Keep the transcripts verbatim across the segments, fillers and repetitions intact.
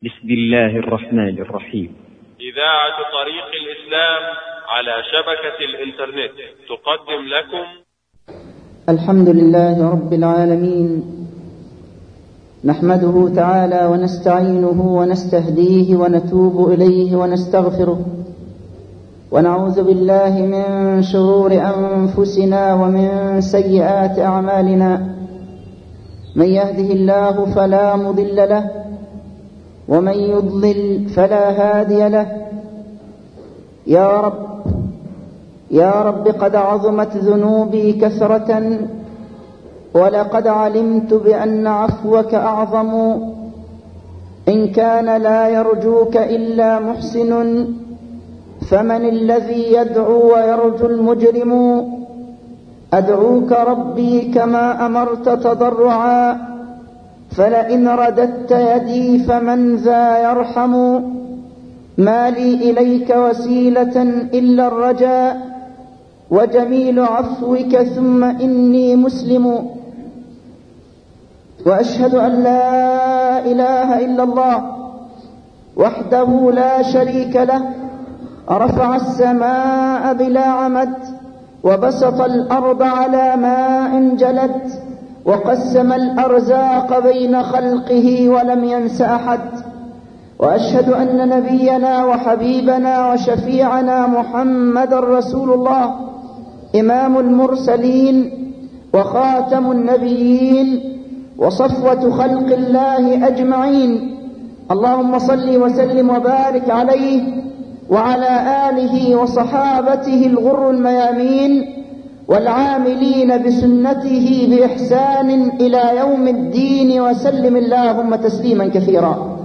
بسم الله الرحمن الرحيم. إذاعة طريق الإسلام على شبكة الإنترنت تقدم لكم الحمد لله رب العالمين، نحمده تعالى ونستعينه ونستهديه ونتوب إليه ونستغفره، ونعوذ بالله من شرور أنفسنا ومن سيئات أعمالنا. من يهده الله فلا مضل له، ومن يضلل فلا هادي له. يا رب يا رب قد عظمت ذنوبي كثرة، ولقد علمت بأن عفوك أعظم. إن كان لا يرجوك إلا محسن، فمن الذي يدعو ويرجو المجرم؟ أدعوك ربي كما أمرت تضرعا، فلئن رددت يدي فمن ذا يرحم. ما لي إليك وسيلة إلا الرجاء، وجميل عفوك ثم إني مسلم. وأشهد أن لا إله إلا الله وحده لا شريك له، رفع السماء بلا عمد، وبسط الأرض على ماء جلت، وقسم الأرزاق بين خلقه ولم ينس أحد. وأشهد أن نبينا وحبيبنا وشفيعنا محمد رسول الله، إمام المرسلين وخاتم النبيين وصفوة خلق الله أجمعين. اللهم صل وسلم وبارك عليه وعلى آله وصحابته الغر الميامين، والعاملين بسنته بإحسان إلى يوم الدين، وسلم اللهم تسليما كثيرا.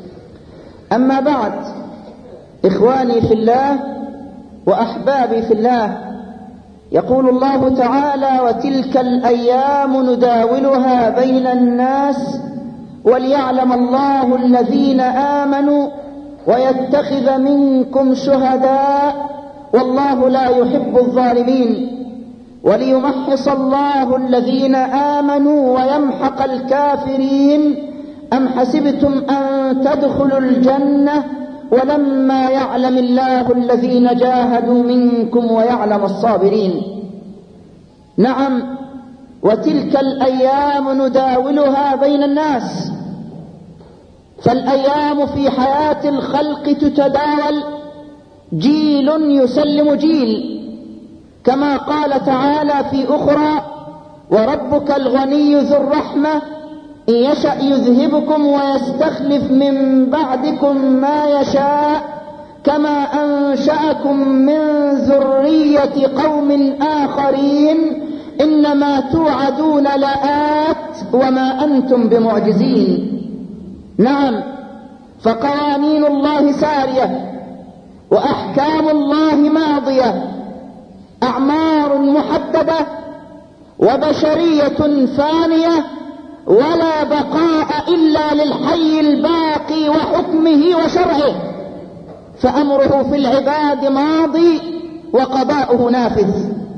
أما بعد، إخواني في الله وأحبابي في الله، يقول الله تعالى: وتلك الأيام نداولها بين الناس وليعلم الله الذين آمنوا ويتخذ منكم شهداء والله لا يحب الظالمين، وليمحص الله الذين آمنوا ويمحق الكافرين. أم حسبتم أن تدخلوا الجنة ولما يعلم الله الذين جاهدوا منكم ويعلم الصابرين. نعم، وتلك الأيام نداولها بين الناس، فالأيام في حياة الخلق تتداول، جيل يسلم جيل، كما قال تعالى في أخرى: وربك الغني ذو الرحمة إن يشأ يذهبكم ويستخلف من بعدكم ما يشاء كما أنشأكم من ذرية قوم آخرين إنما توعدون لآت وما أنتم بمعجزين. نعم، فقوانين الله سارية، وأحكام الله ماضية، أعمار محددة، وبشرية فانية، ولا بقاء إلا للحي الباقي وحكمه وشرعه، فأمره في العباد ماضي وقضاؤه نافذ.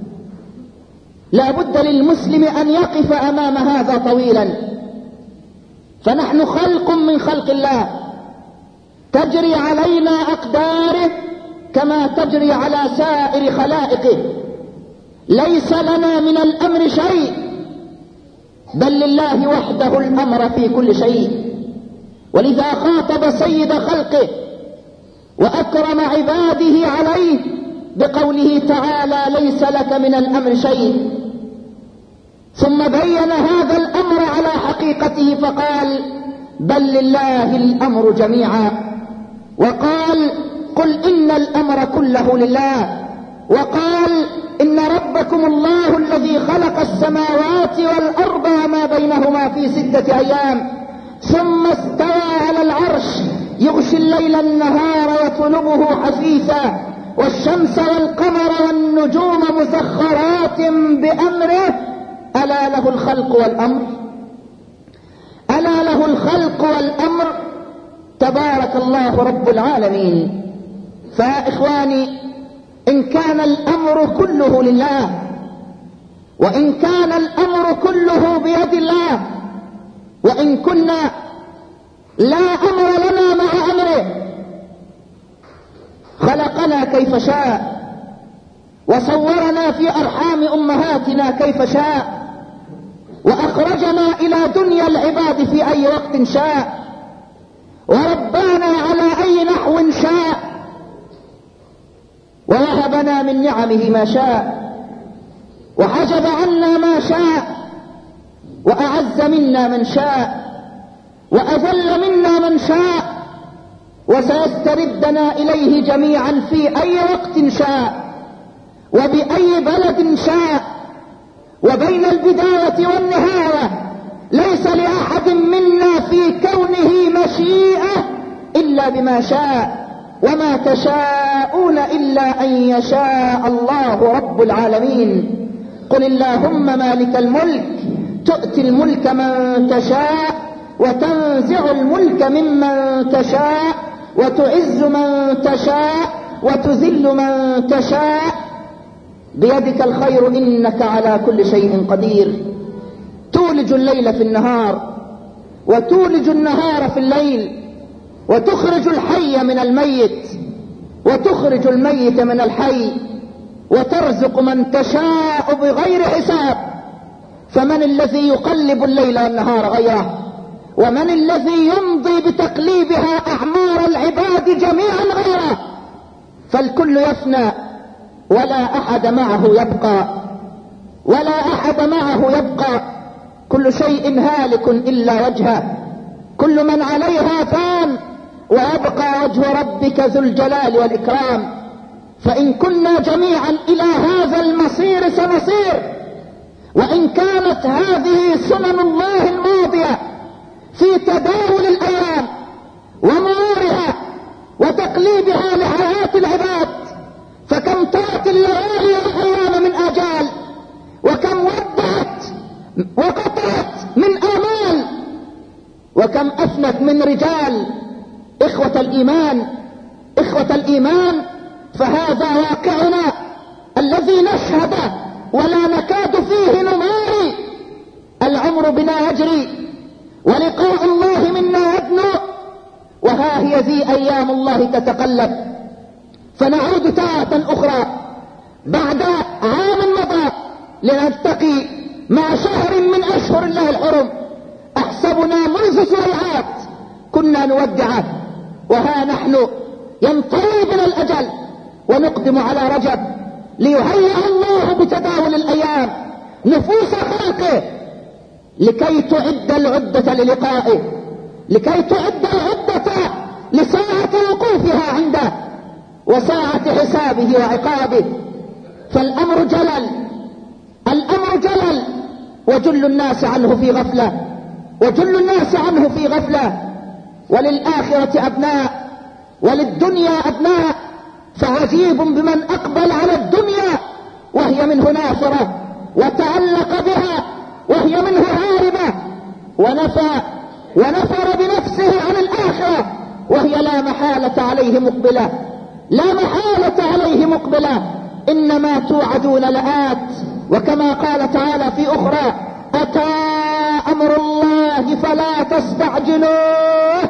لا بد للمسلم أن يقف أمام هذا طويلا، فنحن خلق من خلق الله، تجري علينا أقداره كما تجري على سائر خلائقه. ليس لنا من الأمر شيء، بل لله وحده الأمر في كل شيء. ولذا خاطب سيد خلقه وأكرم عباده عليه بقوله تعالى: ليس لك من الأمر شيء. ثم بين هذا الأمر على حقيقته فقال: بل لله الأمر جميعا. وقال: قل إن الأمر كله لله. وقال: إن ربكم الله الذي خلق السماوات والأرض وما بينهما في ستة أيام ثم استوى على العرش يغشي الليل النهار يطلبه حثيثا، والشمس والقمر والنجوم مسخرات بأمره، ألا له الخلق والأمر ألا له الخلق والأمر تبارك الله رب العالمين. فإخواني، إن كان الأمر كله لله، وإن كان الأمر كله بيد الله، وإن كنا لا أمر لنا خلقنا كيف شاء، وصورنا في أرحام أمهاتنا كيف شاء، وأخرجنا إلى دنيا العباد في أي وقت شاء، وربانا على أي نحو شاء، ووهبنا من نعمه ما شاء، وحجب عنا ما شاء، وأعز منا من شاء، وأذل منا من شاء، وسيستردنا إليه جميعا في أي وقت شاء، وبأي بلد شاء، وبين البداية والنهاية ليس لأحد منا في كونه مشيئة إلا بما شاء، وما تشاءون إلا أن يشاء الله رب العالمين. قل اللهم مالك الملك تؤتي الملك من تشاء، وتنزع الملك ممن تشاء، وتعز من تشاء، وتذل من تشاء، بيدك الخير إنك على كل شيء قدير. تولج الليل في النهار، وتولج النهار في الليل، وتخرج الحي من الميت، وتخرج الميت من الحي، وترزق من تشاء بغير حساب. فمن الذي يقلب الليل والنهار غيره؟ ومن الذي يمضي بتقليبها أعمار العباد جميعا غيره؟ فالكل يفنى ولا أحد معه يبقى، ولا أحد معه يبقى. كل شيء هالك إلا وجهه، كل من عليها فان، ويبقى وجه ربك ذو الجلال والإكرام. فإن كنا جميعا إلى هذا المصير سنصير، وإن كانت هذه سنن الله الماضية في تداول الأيام ومرورها وتقليبها لحياة العباد، فكم طارت الليالي والأيام من آجال، وكم ودعت وقطعت من آمال، وكم أفنت من رجال. إخوة الإيمان، إخوة الإيمان، فهذا واقعنا الذي نشهده ولا نكاد فيه نماري. العمر بنا يجري، ولقاء الله منا يدنو، وها هي ذي أيام الله تتقلب. فنعود تارة أخرى بعد عام مضى لنلتقي مع شهر من أشهر الله الحرم. أحسبنا منذ ساعات كنا نودعه، وها نحن ينطوي بنا الأجل ونقدم على رجب، ليهيئ الله بتداول الأيام نفوس خلقه لكي تعد العدة للقائه، لكي تعد العدة لساعة وقوفها عنده وساعة حسابه وعقابه. فالأمر جلل، الأمر جلل، وجل الناس عنه في غفلة، وجل الناس عنه في غفلة. وللآخرة أبناء، وللدنيا أبناء، فعجيب بمن أقبل على الدنيا وهي منه نافرة، وتعلق بها وهي منه هاربة، ونفى ونفر بنفسه عن الآخرة وهي لا محالة عليه مقبلة، لا محالة عليه مقبلة. إنما توعدون لآت، وكما قال تعالى في أخرى: أتى أمر الله فلا تستعجلوه.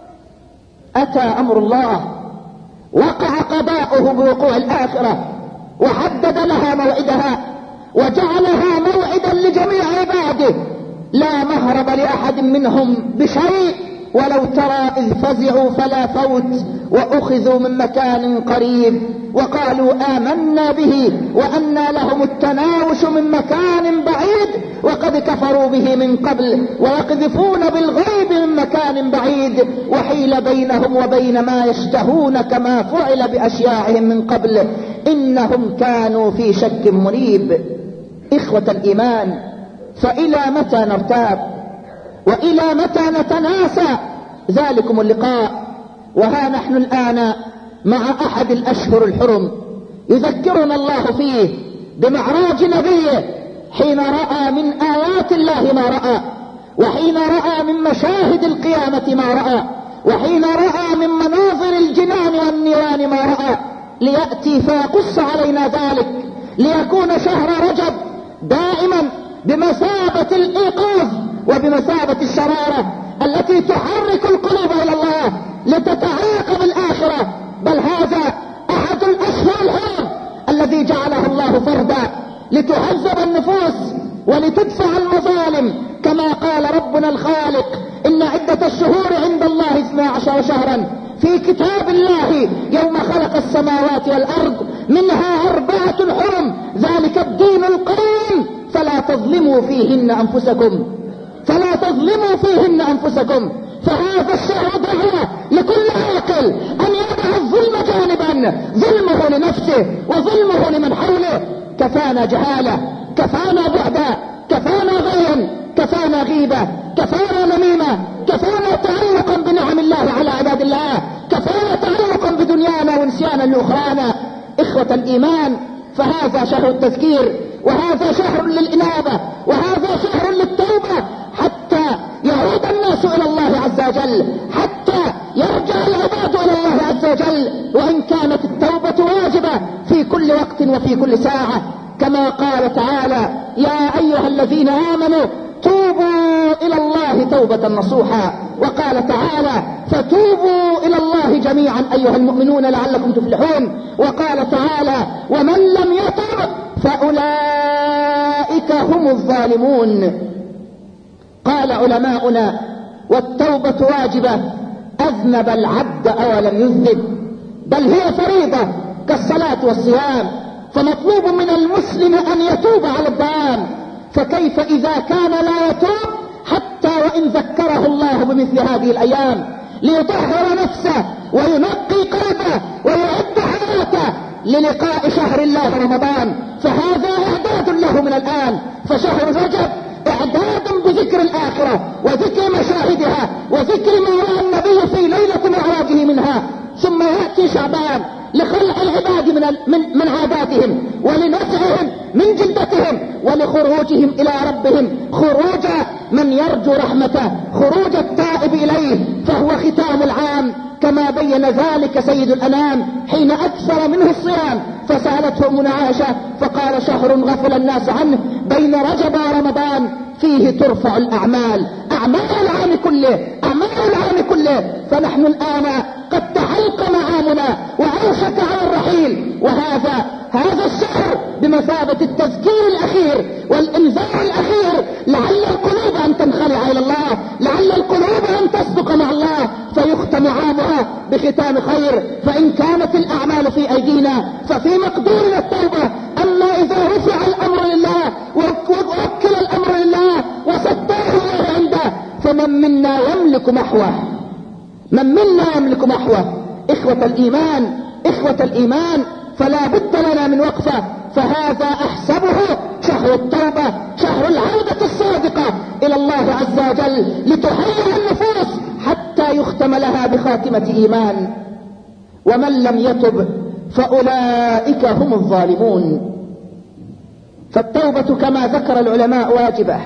أتى أمر الله، وقع قضاؤه بوقوع الآخرة، وحدد لها موعدها، وجعلها موعدا لجميع عباده، لا مهرب لأحد منهم بشيء. ولو ترى إذ فزعوا فلا فوت، وأخذوا من مكان قريب، وقالوا آمنا به وأنى لهم التناوش من مكان بعيد، وقد كفروا به من قبل، ويقذفون بالغيب من مكان بعيد، وحيل بينهم وبين ما يشتهون كما فعل بأشياعهم من قبل، إنهم كانوا في شك مريب. إخوة الإيمان، فإلى متى نرتاب؟ وإلى متى نتناسى ذلكم اللقاء؟ وها نحن الآن مع أحد الأشهر الحرم، يذكرنا الله فيه بمعراج نبيه، حين رأى من آيات الله ما رأى، وحين رأى من مشاهد القيامة ما رأى، وحين رأى من مناظر الجنان والنيران ما رأى، ليأتي فيقص علينا ذلك، ليكون شهر رجب دائما بمثابة الإيقاظ وبمثابة الشرارة التي تحرك القلوب إلى الله لتتعاقب الآخرة. بل هذا النفوس ولتدفع المظالم، كما قال ربنا الخالق: إن عدة الشهور عند الله اثنا عشر شهرا في كتاب الله يوم خلق السماوات والأرض منها أربعة حرم ذلك الدين القيم فلا تظلموا فيهن أنفسكم فلا تظلموا فيهن أنفسكم. فهذا الشهر دعوة لكل عاقل أن يضع الظلم جانبا، ظلمه لنفسه وظلمه لمن حوله. كفانا جهالة، كفانا بعدا، كفانا غيا، كفانا غيبة، كفانا نميمة، كفانا تعلقا بنعم الله على عباد الله، كفانا تعلقا بدنيانا ونسيانا لأخرانا. إخوة الإيمان، فهذا شهر التذكير، وهذا شهر للإنابة، وهذا شهر للتوبة، حتى يعود الناس إلى الله عز وجل، حتى يرجع العباد إلى الله عز وجل. وإن كانت التوبة واجبة في كل وقت وفي كل ساعة، كما قال تعالى: يا أيها الذين آمنوا توبوا إلى الله توبة نصوحا. وقال تعالى: فتوبوا إلى الله جميعا أيها المؤمنون لعلكم تفلحون. وقال تعالى: ومن لم يتب فأولئك هم الظالمون. قال علماؤنا: والتوبة واجبة، أذنب العبد أو لم يذنب، بل هي فريضة كالصلاة والصيام، فمطلوب من المسلم أن يتوب على الدوام. فكيف إذا كان لا يتوب حتى وإن ذكره الله بمثل هذه الأيام ليطهر نفسه وينقي قلبه ويعد حياته للقاء شهر الله رمضان؟ فهذا إعداد له من الآن. فشهر رجب إعداد بذكر الآخرة وذكر مشاهدها وذكر ما رأى النبي في ليلة معراجه منها. ثم يأتي شعبان لخلع العباد من, من, من عاداتهم ولنزعهم من جلدتهم ولخروجهم إلى ربهم خروج من يرجو رحمته، خروج التائب إليه، فهو ختام العام كما بين ذلك سيد الأنام حين أكثر منه الصيام. فسألته أم عائشة فقال: شهر غفل الناس عنه بين رجب ورمضان فيه ترفع الأعمال، أعمال العام كله، أعمال العام كله. فنحن الآن قد تحلق معامنا وأوشك على الرحيل، وهذا هذا الشهر بمثابة التذكير الأخير والإنذار الأخير، لعل القلوب أن تنخلع إلى الله، لعل القلوب أن تصدق مع الله، فيختم عامها بختام خير. فإن كانت الأعمال في أيدينا ففي مقدورنا التوبة. أما إذا رفع الأمر لله ووكل الأمر لله وصدره الله عنده، فمن منا يملك محوه، من منا يملك محوه. إخوة الإيمان، إخوة الإيمان، فلا بد لنا من وقفة. فهذا أحسبه شهر التوبة، شهر العودة الصادقة إلى الله عز وجل لتحير النفوس حتى يختم لها بخاتمة إيمان. ومن لم يتب فأولئك هم الظالمون. فالتوبة كما ذكر العلماء واجبة،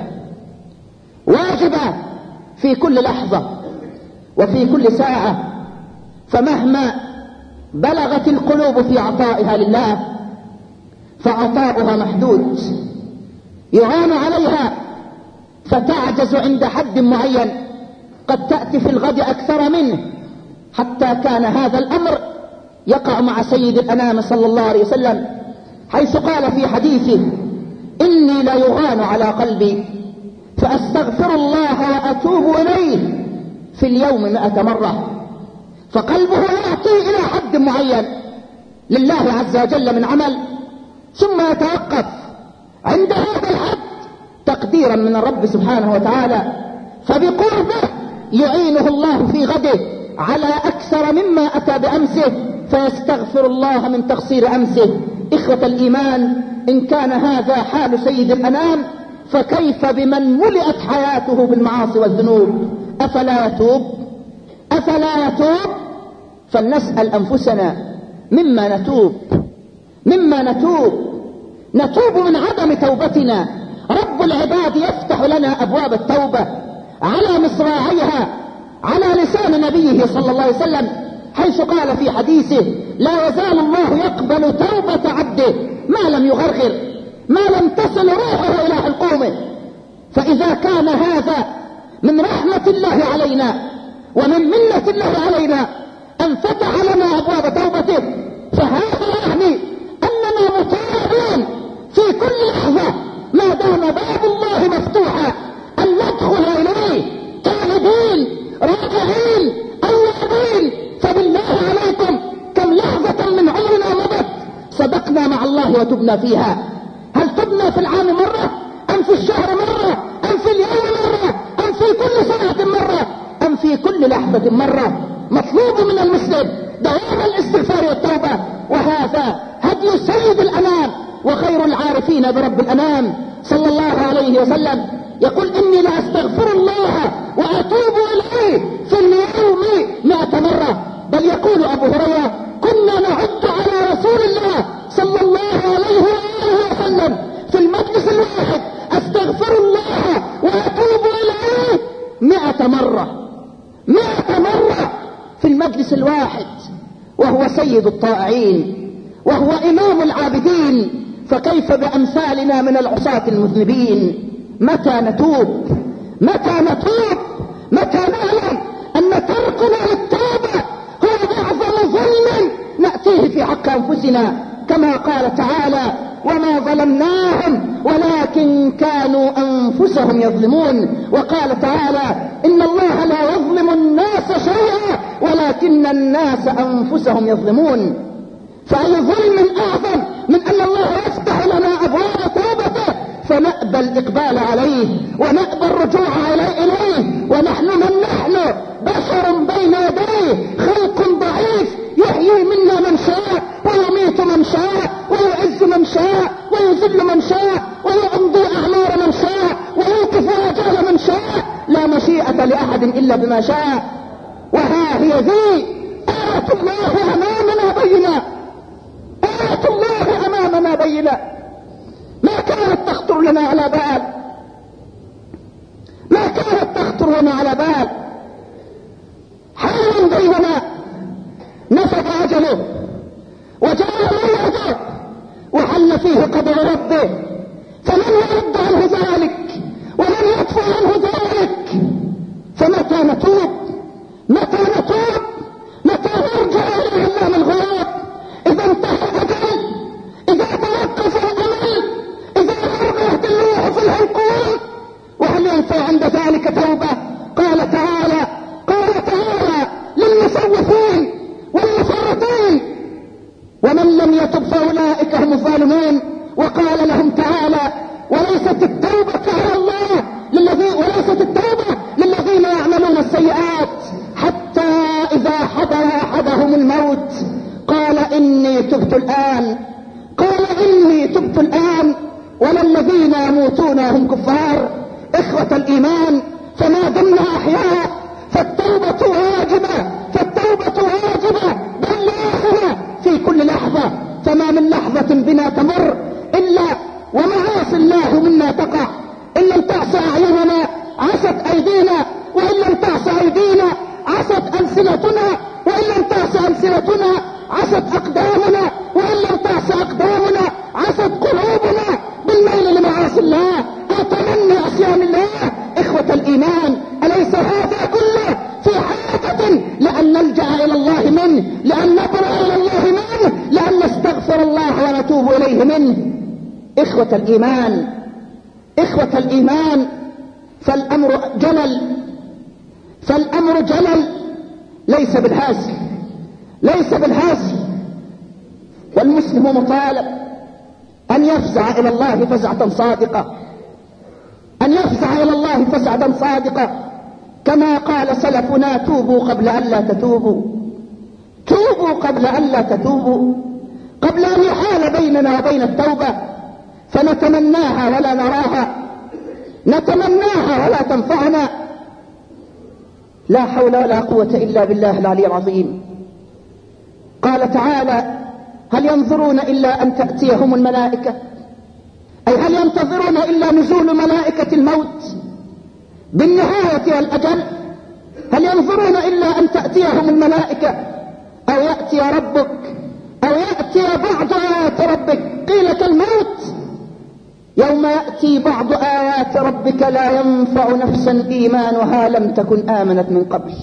واجبة في كل لحظة وفي كل ساعة. فمهما بلغت القلوب في عطائها لله فعطاؤها محدود، يعان عليها فتعجز عند حد معين، قد تأتي في الغد أكثر منه، حتى كان هذا الأمر يقع مع سيد الأنام صلى الله عليه وسلم حيث قال في حديثه: إني لا يغان على قلبي فأستغفر الله وأتوب إليه في اليوم مئة مرة. فقلبه يأتي إلى حد معين لله عز وجل من عمل، ثم يتوقف عند هذا الحد تقديرا من الرب سبحانه وتعالى، فبقربه يعينه الله في غده على أكثر مما أتى بأمسه، فيستغفر الله من تقصير أمسه. إخوة الإيمان، إن كان هذا حال سيد الأنام فكيف بمن ملئت حياته بالمعاصي والذنوب؟ أفلا يتوب؟ أفلا يتوب؟ فلنسأل أنفسنا مما نتوب، مما نتوب نتوب من عدم توبتنا. رب العباد يفتح لنا أبواب التوبة على مصراعيها على لسان نبيه صلى الله عليه وسلم، حيث قال في حديثه: لا يزال الله يقبل توبة عبده ما لم يغرغر، ما لم تصل روحه إلى حلقومه. فإذا كان هذا من رحمة الله علينا ومن منة الله علينا أن فتح لنا أبواب توبته، فهذا يعني أننا مطالبون في كل لحظة ما الله وتبنى فيها. هل تبنى في العام مرة أم في الشهر مرة أم في اليوم مرة أم في كل ساعة مرة أم في كل لحظة مرة؟ مطلوب من المسلم دوام الاستغفار والتوبة، وهذا هدي سيد الأنام وخير العارفين برب الأنام صلى الله عليه وسلم. يقول إني لأستغفر الله وأتوب إليه في اليوم مئة مرة. بل يقول أبو هريرة كنا نعد على رسول الله صلى الله عليه وآله وسلم في المجلس الواحد أستغفر الله وأتوب إليه مئة مرة، مئة مرة في المجلس الواحد، وهو سيد الطائعين وهو إمام العابدين، فكيف بأمثالنا من العصاة المذنبين؟ متى نتوب؟ متى نتوب؟ متى نعلم أن تركنا للتوبة هو أعظم ظلم نأتيه في حق أنفسنا، كما قال تعالى وما ظلمناهم ولكن كانوا أنفسهم يظلمون. وقال تعالى إن الله لا يظلم الناس شيئا ولكن الناس أنفسهم يظلمون. فأي ظلم أعظم من أن الله يفتح لنا أبواب توبته فنأبى الإقبال عليه ونأبى الرجوع إليه، ونحن من نحن بشر بين يديه خلق ضعيف يحيي منا من شاء ويميت من شاء ويعز من شاء ويذل من شاء ويمضي أعمار من شاء ويوقف آجال من شاء، لا مشيئة لأحد إلا بما شاء. وها هي ذي آية الله أمامنا بينة، آية الله أمامنا بينة، ما كانت تخطر لنا على بال، ما كانت تخطر لنا على بال. حال بيننا نفذ أجله وجاء موعده وحل فيه قدر ربه، فمن يرد عنه ذلك ومن يدفع عنه ذلك؟ فمتى نتوب؟ متى نتوب؟ متى نرجع إلى علام الغيوب؟ إذا انتهى الأجل، إذا توقف الأمل، إذا غرقت اللوح في الحلقوم، وهل ينفع عند ذلك توبة؟ قال تعالى قال تعالى للمسوفين والمفرطين ومن لم يتب فأولئك هم الظالمون. وقال لهم تعالى وليست التوبة على الله للذين وليست التوبة للذين يعملون السيئات حتى إذا حضر أحدهم الموت قال إني تبت الآن، قال إني تبت الآن، ولا الذين يموتون هم كفار. إخوة الإيمان، فما دمنا أحياء فالتوبة واجبة، فالتوبة واجبة بل لازمة في كل لحظة. فما من لحظة بنا تمر إلا ومعاصي الله منا تقع. إن لم تعصى أعيننا عصت أيدينا، وإن لم تعصى أيدينا عصت ألسنتنا، وإن لم تعصى ألسنتنا عصت أقدامنا، وإن لم تعصى أقدامنا عصت قلوبنا بالميل لمعاصي الله أو تمني عصيان الله. إخوة الإيمان، أليس هذا كله في حاجة لأن نلجأ إلى الله منه، لأن نبرأ إلى الله منه، لأن نستغفر الله ونتوب إليه منه؟ إخوة الإيمان، إخوة الإيمان، فالأمر جلل، فالأمر جلل ليس بالهازل، ليس بالهازل. والمسلم مطالب أن يفزع إلى الله فزعة صادقة، أن يفزع إلى الله فزعة صادقة، كما قال سلفنا توبوا قبل أن لا تتوبوا، توبوا قبل أن لا تتوبوا، قبل أن يحال بيننا وبين التوبة فنتمناها ولا نراها، نتمناها ولا تنفعنا. لا حول ولا قوة إلا بالله العلي العظيم. قال تعالى هل ينظرون إلا أن تأتيهم الملائكة، أي هل ينتظرون إلا نزول ملائكة الموت بالنهاية والأجل؟ هل ينظرون إلا أن تأتيهم الملائكة أو يأتي ربك أو يأتي بعض آيات ربك؟ قيل كالموت يوم يأتي بعض آيات ربك لا ينفع نفسا إيمانها لم تكن آمنت من قبل،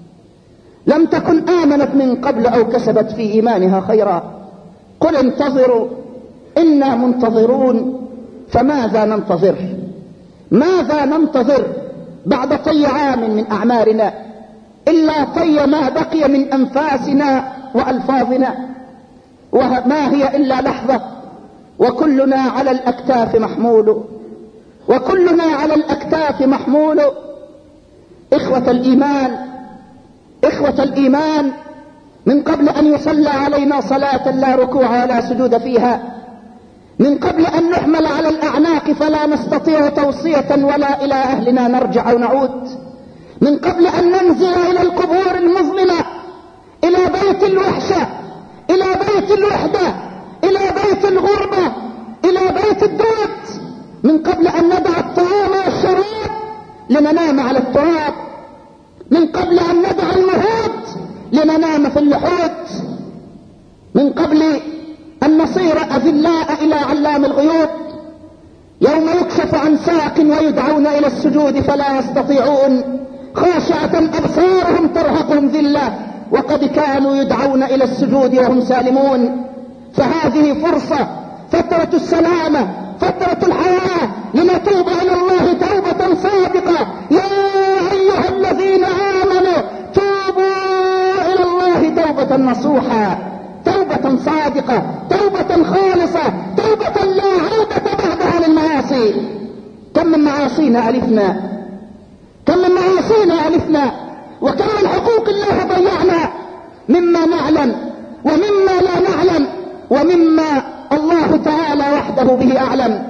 لم تكن آمنت من قبل أو كسبت في إيمانها خيرا. قل انتظروا إنا منتظرون. فماذا ننتظر؟ ماذا ننتظر بعد طي عام من أعمارنا إلا طي ما بقي من أنفاسنا وألفاظنا؟ وما هي إلا لحظة وكلنا على الأكتاف محمول، وكلنا على الأكتاف محمول. إخوة الإيمان، إخوة الإيمان، من قبل أن يصلى علينا صلاة لا ركوع ولا سجود فيها، من قبل أن نحمل على الأعناق فلا نستطيع توصية ولا إلى أهلنا نرجع أو نعود، من قبل أن ننزل إلى القبور المظلمة، إلى بيت الوحشة، إلى بيت الوحدة، إلى بيت الغربة، إلى بيت الدود، من قبل أن ندع الطعام والشراب لننام على التراب، من قبل أن ندع المهود لننام في اللحود، من قبل أن نصير أذلاء إلى علام الغيوب، يوم يكشف عن ساق ويدعون إلى السجود فلا يستطيعون، خاشعة أبصارهم ترهقهم ذلة وقد كانوا يدعون إلى السجود وهم سالمون. فهذه فرصة، فترة السلامة، فترة الحياة، لنتوب إلى الله توبة صادقة. يا أيها الذين آمنوا توبوا إلى الله توبة نصوحا، توبة صادقة، توبة خالصة، توبة لا عودة بعدها للمعاصي. كم من معاصينا ألفنا، كم من معاصينا ألفنا، وكم من حقوق الله ضيعنا، مما نعلم ومما لا نعلم ومما الله تعالى وحده به أعلم.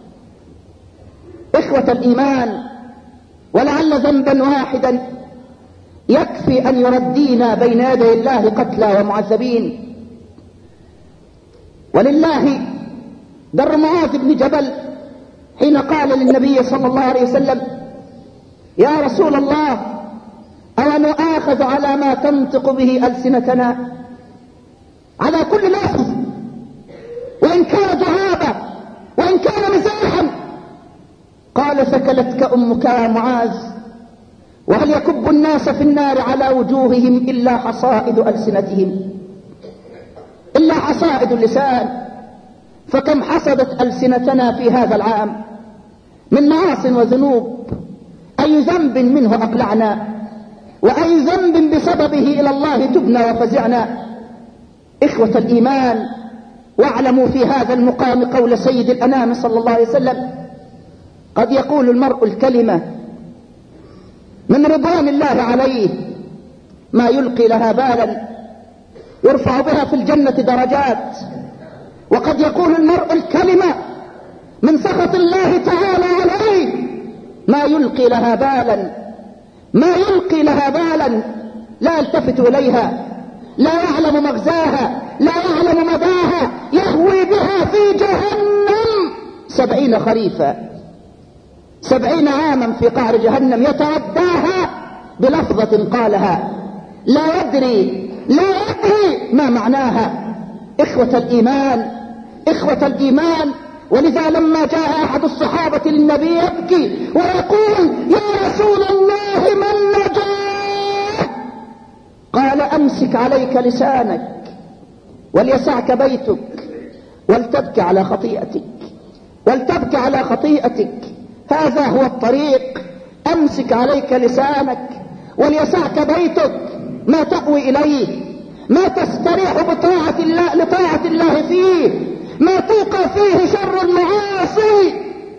إخوة الإيمان، ولعل ذنبا واحدا يكفي أن يردينا بين يدي الله قتلى ومعذبين. ولله در معاذ بن جبل حين قال للنبي صلى الله عليه وسلم: يا رسول الله، أو نؤاخذ على ما تنطق به ألسنتنا، على كل لفظ وإن كان جهابا وإن كان مزاحا. قال: ثكلتك أمك يا معاذ، وهل يكب الناس في النار على وجوههم إلا حصائد ألسنتهم، إلا حصائد اللسان. فكم حصدت ألسنتنا في هذا العام من معاصٍ وذنوب، أي ذنب منه أقلعنا، وأي ذنب بسببه إلى الله تبنا وفزعنا. إخوة الإيمان، واعلموا في هذا المقام قول سيد الأنام صلى الله عليه وسلم: قد يقول المرء الكلمة من رضوان الله عليه ما يلقي لها بالا، يرفع بها في الجنة درجات. وقد يقول المرء الكلمة من سخط الله تعالى عليه ما يلقي لها بالا، ما يلقي لها بالا، لا يلتفت إليها، لا يعلم مغزاها، لا يعلم مداها، يهوي بها في جهنم سبعين خريفا، سبعين عاما في قعر جهنم، يتعداها بلفظة قالها لا يدري لا يدري ما معناها. إخوة الإيمان، إخوة الإيمان، ولذا لما جاء أحد الصحابة للنبي يبكي ويقول: يا رسول الله من نجاه؟ قال: أمسك عليك لسانك وليسعك بيتك ولتبكي على خطيئتك، ولتبكي على خطيئتك، هذا هو الطريق. أمسك عليك لسانك وليسعك بيتك، ما تأوي إليه، ما تستريح بطاعة الله لطاعة الله فيه، ما توقع فيه شر المعاصي.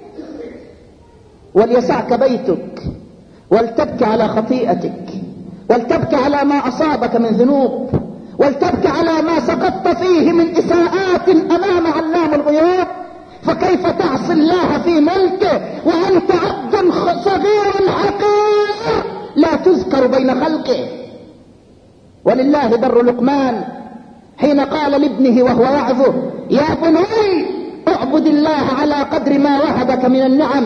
وليسعك بيتك ولتبكي على خطيئتك، ولتبكي على ما أصابك من ذنوب، ولتبكي على ما سقطت فيه من إساءات أمام علام الغيوب. فكيف تعصي الله في ملكه وأنت عبد صغير حقير لا تذكر بين خلقه؟ ولله در لقمان حين قال لابنه وهو يعظه: يا بني اعبد الله على قدر ما وهبك من النعم،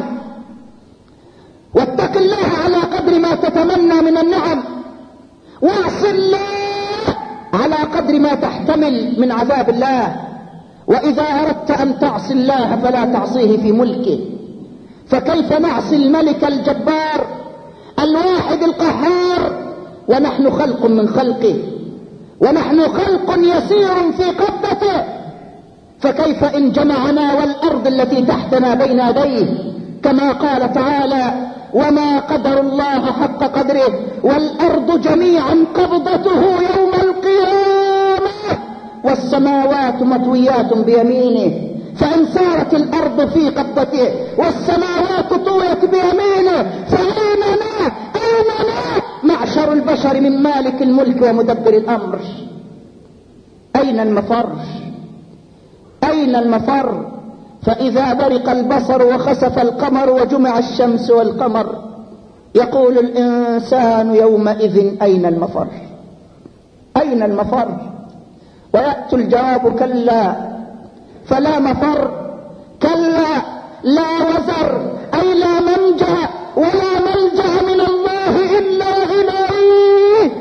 واتق الله على قدر ما تتمنى من النعم، واعص الله على قدر ما تحتمل من عذاب الله. وإذا أردت أن تعصي الله فلا تعصيه في ملكه. فكيف نعصي الملك الجبار الواحد القهار ونحن خلق من خلقه، ونحن خلق يسير في قبضته؟ فكيف إن جمعنا والأرض التي تحتنا بين يديه، كما قال تعالى: وما قدر الله حق قدره والأرض جميعا قبضته يوم القيامة والسماوات مطويات بيمينه. فإن سارت الأرض في قبضته والسماوات طويت بيمينه فأيننا أيننا معشر البشر من مالك الملك ومدبر الأمر؟ أين المفر؟ أين المفر؟ فإذا برق البصر وخسف القمر وجمع الشمس والقمر يقول الإنسان يومئذ أين المفر؟ أين المفر؟ ويأتي الجواب كلا فلا مفر، كلا لا وزر، أي لا منجا ولا ملجأ من الله إلا إليه.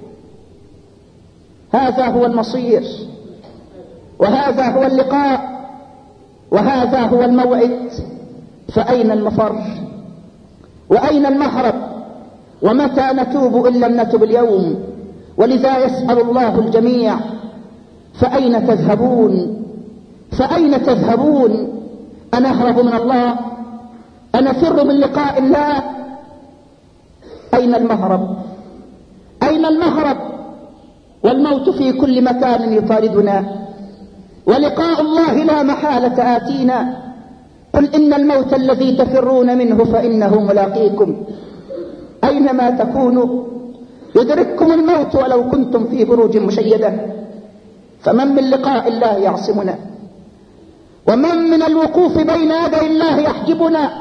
هذا هو المصير، وهذا هو اللقاء، وهذا هو الموعد. فأين المفر؟ وأين المهرب؟ ومتى نتوب إن لم نتب اليوم؟ ولذا يسأل الله الجميع فأين تذهبون؟ فأين تذهبون؟ أنا أهرب من الله؟ أنا أفر من لقاء الله؟ أين المهرب؟ أين المهرب؟ والموت في كل مكان يطاردنا، ولقاء الله لا محالة آتينا. قل إن الموت الذي تفرون منه فإنه ملاقيكم أينما تكونوا يدرككم الموت ولو كنتم في بروج مشيدة. فمن من لقاء الله يعصمنا؟ ومن من الوقوف بين يدي الله يحجبنا؟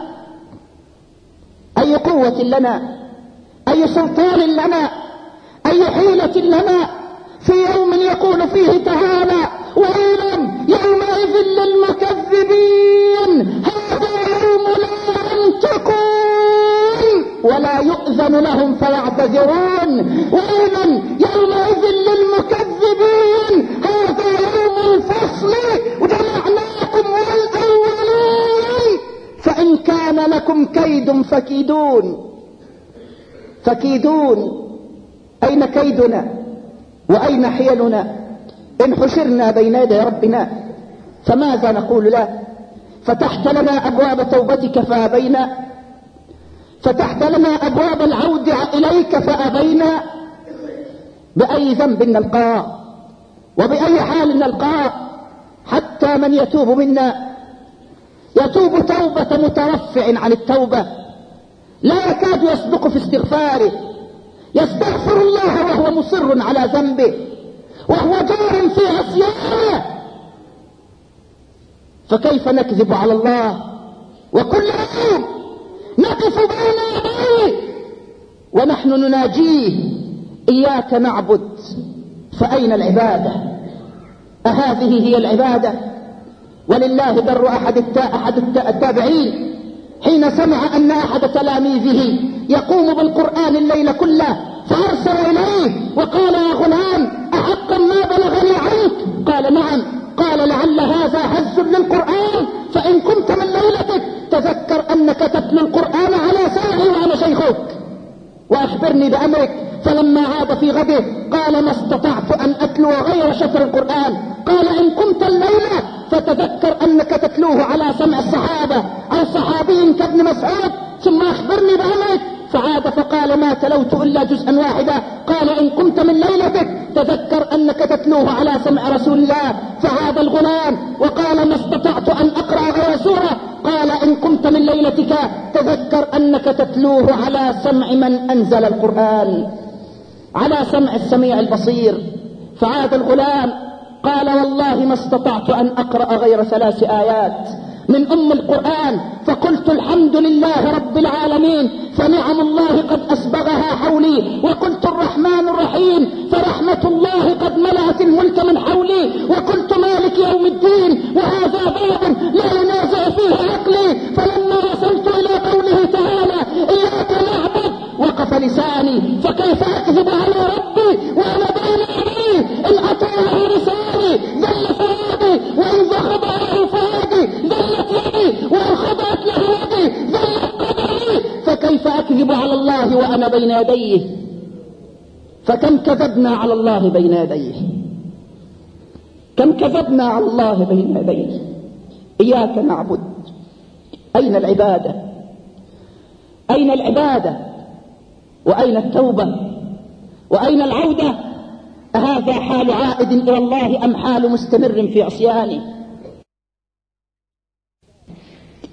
أي قوة لنا؟ أي سلطان لنا؟ أي حيلة لنا في يوم يقول فيه تعالى ويل يومئذ للمكذبين هذا يوم لا ينطقون ولا يؤذن لهم فيعتذرون. ويل يومئذ للمكذبين هذا يوم الفصل وجمعناكم والأولين فإن كان لكم كيد فكيدون فكيدون. أين كيدنا وأين حيلنا إن حشرنا بين يدي ربنا؟ فماذا نقول له؟ فتحت لنا أبواب توبتك فأبينا، فتحت لنا أبواب العودة إليك فأبينا. بأي ذنب نلقاه وبأي حال نلقاه؟ حتى من يتوب منا يتوب توبة مترفع عن التوبة، لا يكاد يصدق في استغفاره، يستغفر الله وهو مصر على ذنبه وهو جار في عصيانه. فكيف نكذب على الله وكل يوم نقف بين يديه ونحن نناجيه إياك نعبد؟ فأين العبادة؟ أهذه هي العبادة؟ ولله در أحد أحد التابعين حين سمع أن أحد تلاميذه يقوم بالقرآن الليل كله فأرسل إليه وقال يا غلام أحقا ما بلغني عنك؟ قال نعم. قال لعل هذا هز للقرآن، فإن كنت من ليلتك تذكر أنك تتلو القرآن على ساعي وأنا شيخك وأخبرني بأمرك. فلما عاد في غده قال ما استطعت أن أتلو غير شطر القرآن. قال إن كنت الليلة فتذكر أنك تتلوه على سمع الصحابة أو صحابي كابن مسعود ثم أخبرني بأمرك. فعاد فقال ما تلوت إلا جزءا واحدا. قال إن كنت من ليلتك تذكر أنك تتلوه على سمع رسول الله. فعاد الغلام وقال ما استطعت أن أقرأ غير سورة. قال إن كنت من ليلتك تذكر أنك تتلوه على سمع من أنزل القرآن، على سمع السميع البصير. فعاد الغلام قال والله ما استطعت أن أقرأ غير ثلاث آيات من أم القرآن. فقلت الحمد لله رب العالمين فنعم الله قد أسبغها حولي، وقلت الرحمن الرحيم فرحمة الله قد ملأت الملك من حولي، وقلت مالك يوم الدين وهذا باب لا ينازع فيه عقلي. فلما وصلت إلى قوله تعالى إياك نعبد وقف لساني، فكيف أكذب على ربي وأنا بين يديه؟ إن أطاعه لساني ذل فؤادي، وإن ضخب له فؤادي ذلت يدي، وإن خضعت له يدي ذلت قدري. فكيف أكذب على الله وأنا بين يديه؟ فكم كذبنا على الله بين يديه، كم كذبنا على الله بين يديه. إياك نعبد. أين العبادة؟ أين العبادة؟ وأين التوبة؟ وأين العودة؟ أهذا حال عائد إلى الله أم حال مستمر في عصيانه؟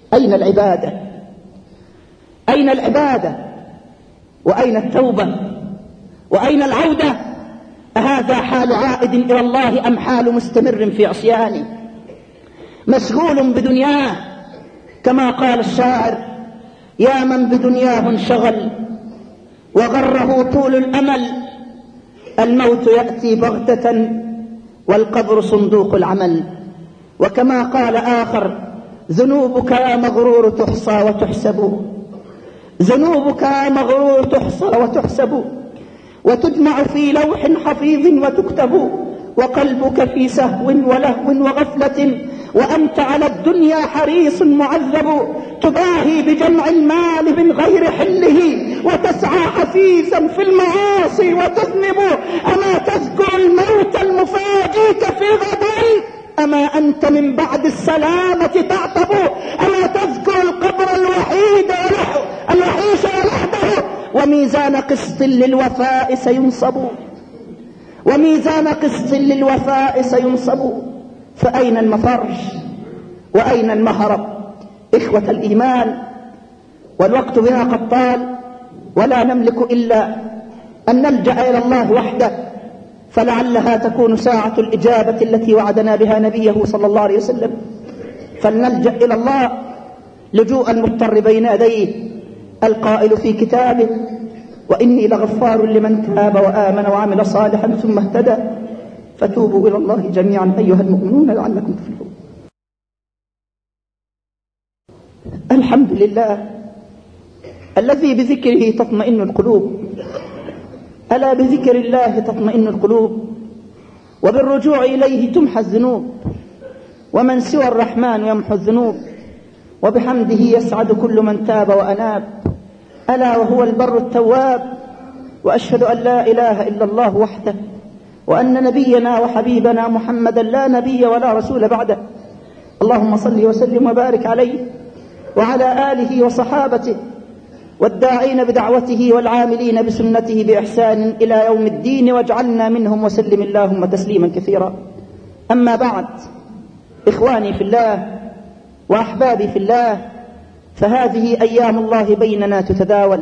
أين العبادة؟ أين العبادة؟ وأين التوبة؟ وأين العودة؟ أهذا حال عائد إلى الله أم حال مستمر في عصيانه مشغول بدنياه؟ كما قال الشاعر: يا من بدنياه انشغل وغره طول الأمل، الموت يأتي بغتة والقبر صندوق العمل. وكما قال آخر: ذنوبك يا مغرور تحصى وتحسب، ذنوبك يا مغرور تحصى وتحسب، وتجمع في لوح حفيظ وتكتب، وقلبك في سهو ولهو وغفلة، وأنت على الدنيا حريص معذب، تباهي بجمع المال من غير حله، وتسعى حثيثا في المعاصي وتذنب. أما تذكر الموت المفاجئك في غد؟ أما أنت من بعد السلامة تعتب؟ أما تذكر القبر الوحيد الوحيش ولحده؟ وميزان قسط للوفاء سينصب، وميزان قسط للوفاء سينصب. فأين المفر وأين المهرب؟ إخوة الإيمان، والوقت بنا قد طال، ولا نملك إلا أن نلجأ إلى الله وحده، فلعلها تكون ساعة الإجابة التي وعدنا بها نبيه صلى الله عليه وسلم. فلنلجأ إلى الله لجوء المضطر بين يديه، القائل في كتابه: وإني لغفار لمن تاب وآمن وعمل صالحا ثم اهتدى، فتوبوا إلى الله جميعا أيها المؤمنون لعلكم تفلحون. الحمد لله الذي بذكره تطمئن القلوب. ألا بذكر الله تطمئن القلوب، وبالرجوع إليه تمحى الذنوب، ومن سوى الرحمن يمحو الذنوب، وبحمده يسعد كل من تاب وأناب، ألا وهو البر التواب. وأشهد أن لا إله إلا الله وحده، وأن نبينا وحبيبنا محمدا لا نبي ولا رسول بعده. اللهم صل وسلم وبارك عليه وعلى آله وصحابته والداعين بدعوته والعاملين بسنته بإحسان إلى يوم الدين، واجعلنا منهم وسلم اللهم تسليما كثيرا. أما بعد، إخواني في الله وأحبابي في الله، فهذه أيام الله بيننا تتداول،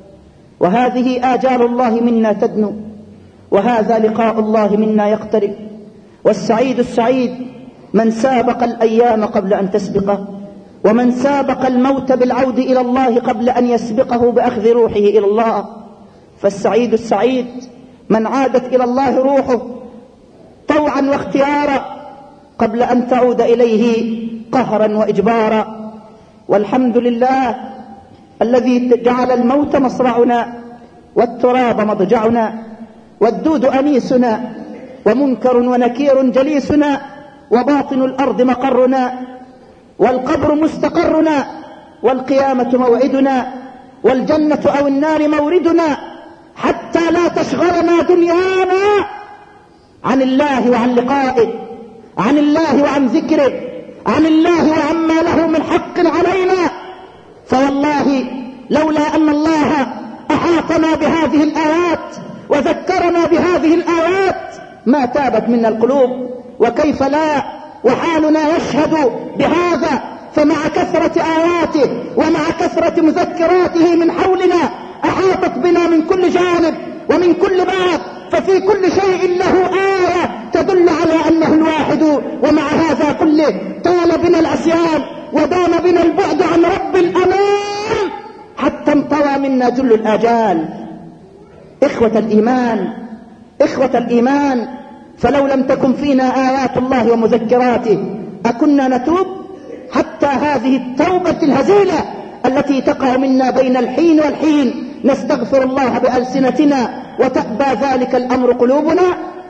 وهذه آجال الله منا تدنو، وهذا لقاء الله منا يقترب. والسعيد السعيد من سابق الأيام قبل أن تسبقه، ومن سابق الموت بالعود إلى الله قبل أن يسبقه بأخذ روحه إلى الله. فالسعيد السعيد من عادت إلى الله روحه طوعا واختيارا قبل أن تعود إليه قهرا وإجبارا. والحمد لله الذي جعل الموت مصرعنا، والتراب مضجعنا، والدود أنيسنا، ومنكر ونكير جليسنا، وباطن الأرض مقرنا، والقبر مستقرنا، والقيامة موعدنا، والجنة أو النار موردنا، حتى لا تشغلنا دنيانا عن الله وعن لقائه، عن الله وعن ذكره، عن الله وعما له من حق علينا. فوالله لولا أن الله أحاطنا بهذه الآيات وذكرنا بهذه الآيات ما تابت منا القلوب. وكيف لا، وحالنا يشهد بهذا. فمع كثرة آياته ومع كثرة مذكراته من حولنا أحاطت بنا من كل جانب ومن كل باب، ففي كل شيء له آية تدل على أنه الواحد. ومع هذا كله طال بنا العصيان ودام بنا البعد عن رب الأمان حتى انطوى منا جل الآجال. إخوة الإيمان، إخوة الإيمان، فلو لم تكن فينا آيات الله ومذكراته أكنا نتوب؟ حتى هذه التوبة الهزيلة التي تقع منا بين الحين والحين نستغفر الله بألسنتنا وتأبى ذلك الأمر قلوبنا،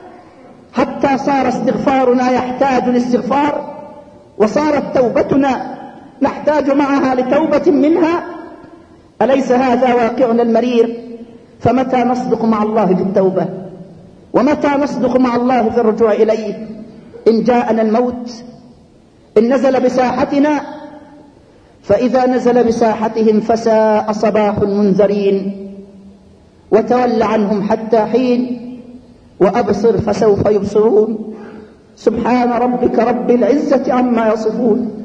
حتى صار استغفارنا يحتاج لاستغفار، وصارت توبتنا نحتاج معها لتوبة منها. أليس هذا واقعنا المرير؟ فمتى نصدق مع الله في التوبة؟ ومتى نصدق مع الله في الرجوع إليه؟ إن جاءنا الموت، إن نزل بساحتنا، فإذا نزل بساحتهم فساء صباح المنذرين. وتول عنهم حتى حين، وأبصر فسوف يبصرون. سبحان ربك رب العزة عما يصفون،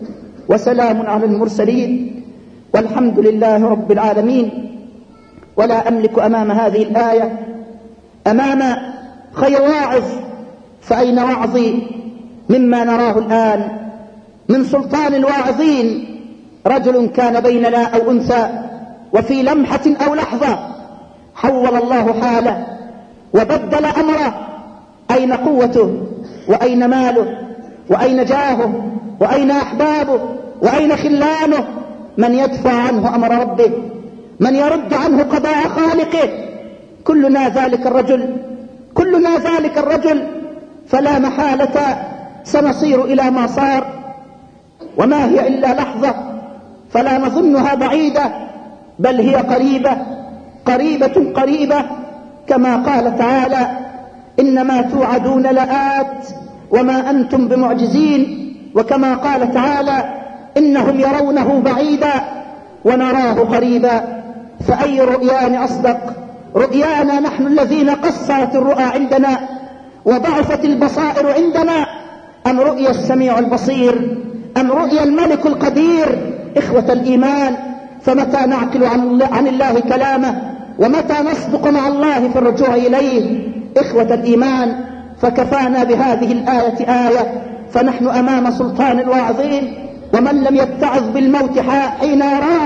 وسلام على المرسلين والحمد لله رب العالمين. ولا أملك أمام هذه الآية أمام خير واعظ، فأين وعظي مما نراه الآن من سلطان الواعظين؟ رجل كان بيننا أو أنثى وفي لمحة أو لحظة حول الله حاله وبدل أمره. أين قوته وأين ماله وأين جاهه وأين أحبابه وأين خلانه؟ من يدفع عنه أمر ربه؟ من يرد عنه قضاء خالقه؟ كلنا ذلك الرجل، كلنا ذلك الرجل. فلا محالة سنصير إلى ما صار، وما هي إلا لحظة، فلا نظنها بعيدة بل هي قريبة قريبة قريبة، كما قال تعالى: إنما توعدون لآت وما أنتم بمعجزين. وكما قال تعالى: إنهم يرونه بعيدا ونراه قريبا. فأي رؤيان أصدق؟ رؤيانا نحن الذين قصرت الرؤى عندنا وضعفت البصائر عندنا، أم رؤيا السميع البصير، أم رؤيا الملك القدير؟ إخوة الإيمان، فمتى نعقل عن الله كلامه ومتى نصدق مع الله في الرجوع إليه؟ إخوة الإيمان، فكفانا بهذه الآية آية، فنحن أمام سلطان الواعظين، ومن لم يتعظ بالموت حين يراه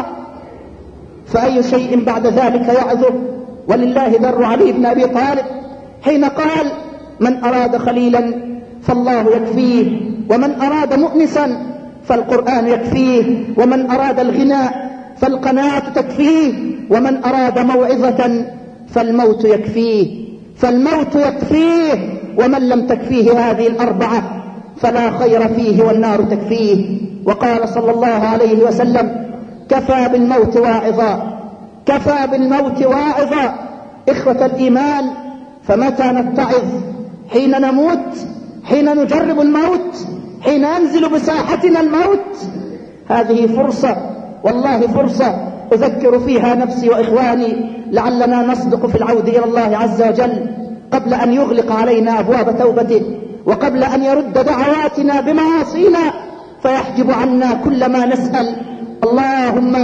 فأي شيء بعد ذلك يعظه. ولله در علي بن أبي طالب حين قال: من أراد خليلا فالله يكفيه، ومن أراد مؤنسا فالقرآن يكفيه، ومن أراد الغناء فالقناعة تكفيه، ومن أراد موعظة فالموت يكفيه فالموت يكفيه ومن لم تكفيه هذه الأربعة فلا خير فيه والنار تكفيه. وقال صلى الله عليه وسلم: كفى بالموت واعظا، كفى بالموت واعظا. إخوة الإيمان، فمتى نتعظ؟ حين نموت، حين نجرب الموت، حين ينزل بساحتنا الموت. هذه فرصة، والله فرصة أذكر فيها نفسي وإخواني لعلنا نصدق في العود إلى الله عز وجل قبل أن يغلق علينا أبواب توبته، وقبل أن يرد دعواتنا بمعاصينا فيحجب عنا كل ما نسأل. اللهم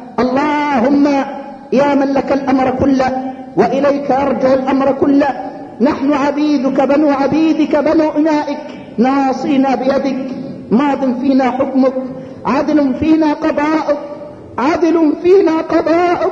اللهم يا من لك الأمر كله وإليك يرجع الأمر كله، نحن عبيدك بنو عبيدك بنو إمائك، ناصينا بيدك، ماض فينا حكمك، عدل فينا قضاؤك، عدل فينا قضاؤك،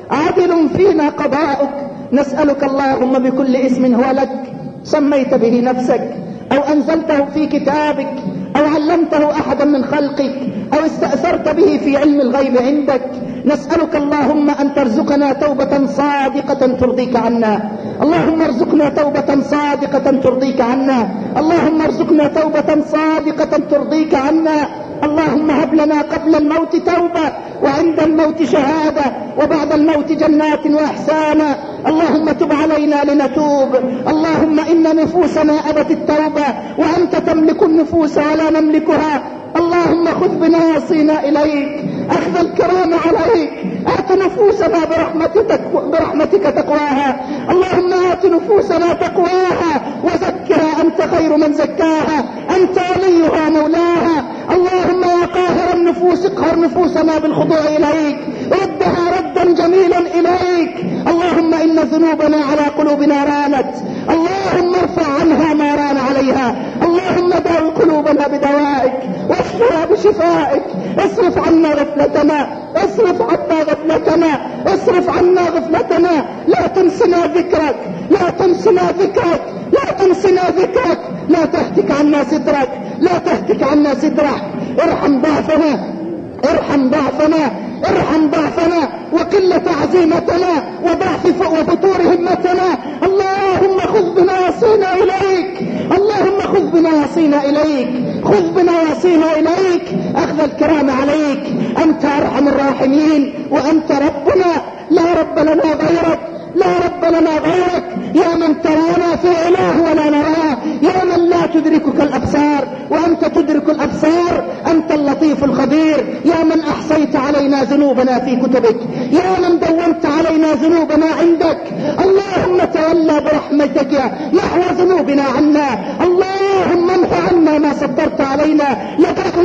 عدل فينا قضاؤك. نسألك اللهم بكل اسم هو لك سميت به نفسك أو أنزلته في كتابك أو علمته أحدا من خلقك أو استأثرت به في علم الغيب عندك، نسألك اللهم أن ترزقنا توبة صادقة ترضيك عنا. اللهم ارزقنا توبة صادقة ترضيك عنا. اللهم ارزقنا توبة صادقة ترضيك عنا. اللهم هب لنا قبل الموت توبة وعند الموت شهادة وبعد الموت جنات وإحسانا. اللهم تب علينا لنتوب. اللهم إن نفوسنا أبت التوبة وأنت تملك النفوس ولا نملكها. اللهم خذ بنواصينا إليك أخذ الكرام عليك. آت نفوسنا برحمتك, برحمتك تقواها. اللهم آت نفوسنا تقواها وزكها أنت خير من زكاها، أنت وليها مولاها. اللهم يا قاهر النفوس اقهر نفوسنا بالخضوع إليك، ردها ردا جميلا إليك. اللهم إن ذنوبنا على قلوبنا رانت، اللهم ارفع عنها ما ران عليها. اللهم داوي قلوبنا بدوائك واشفها بشفائك. اصرف عنا غفلتنا، اصرف عنا غفلتنا، اصرف عنا غفلتنا. لا تنسنا ذكرك، لا تنسنا ذكرك، لا تنسنا ذكرك. لا تهتك عنا سترك، لا تهتك عنا سترك. ارحم ضعفنا، ارحم ضعفنا، ارحم ضعفنا وقلة عزيمتنا وضعف وفتور همتنا. اللهم خذ بنواصينا إليك، اللهم خذ بنواصينا إليك، خذ بنواصينا إليك. أخذ الكرام عليك، أنت أرحم الراحمين وأنت ربنا، لا رب لنا غيرك، لا رب لنا غيرك. يا من ترانا في علاه ولا نراه، يا من لا تدركك الأبصار وأنت تدرك الأبصار، أنت اللطيف الخبير. يا من أحصيت علينا ذنوبنا في كتبك، يا من دونت علينا ذنوبنا عندك. اللهم تولى برحمتك نحو ذنوبنا عنا. اللهم امح عنا ما صدرت علينا، لتكن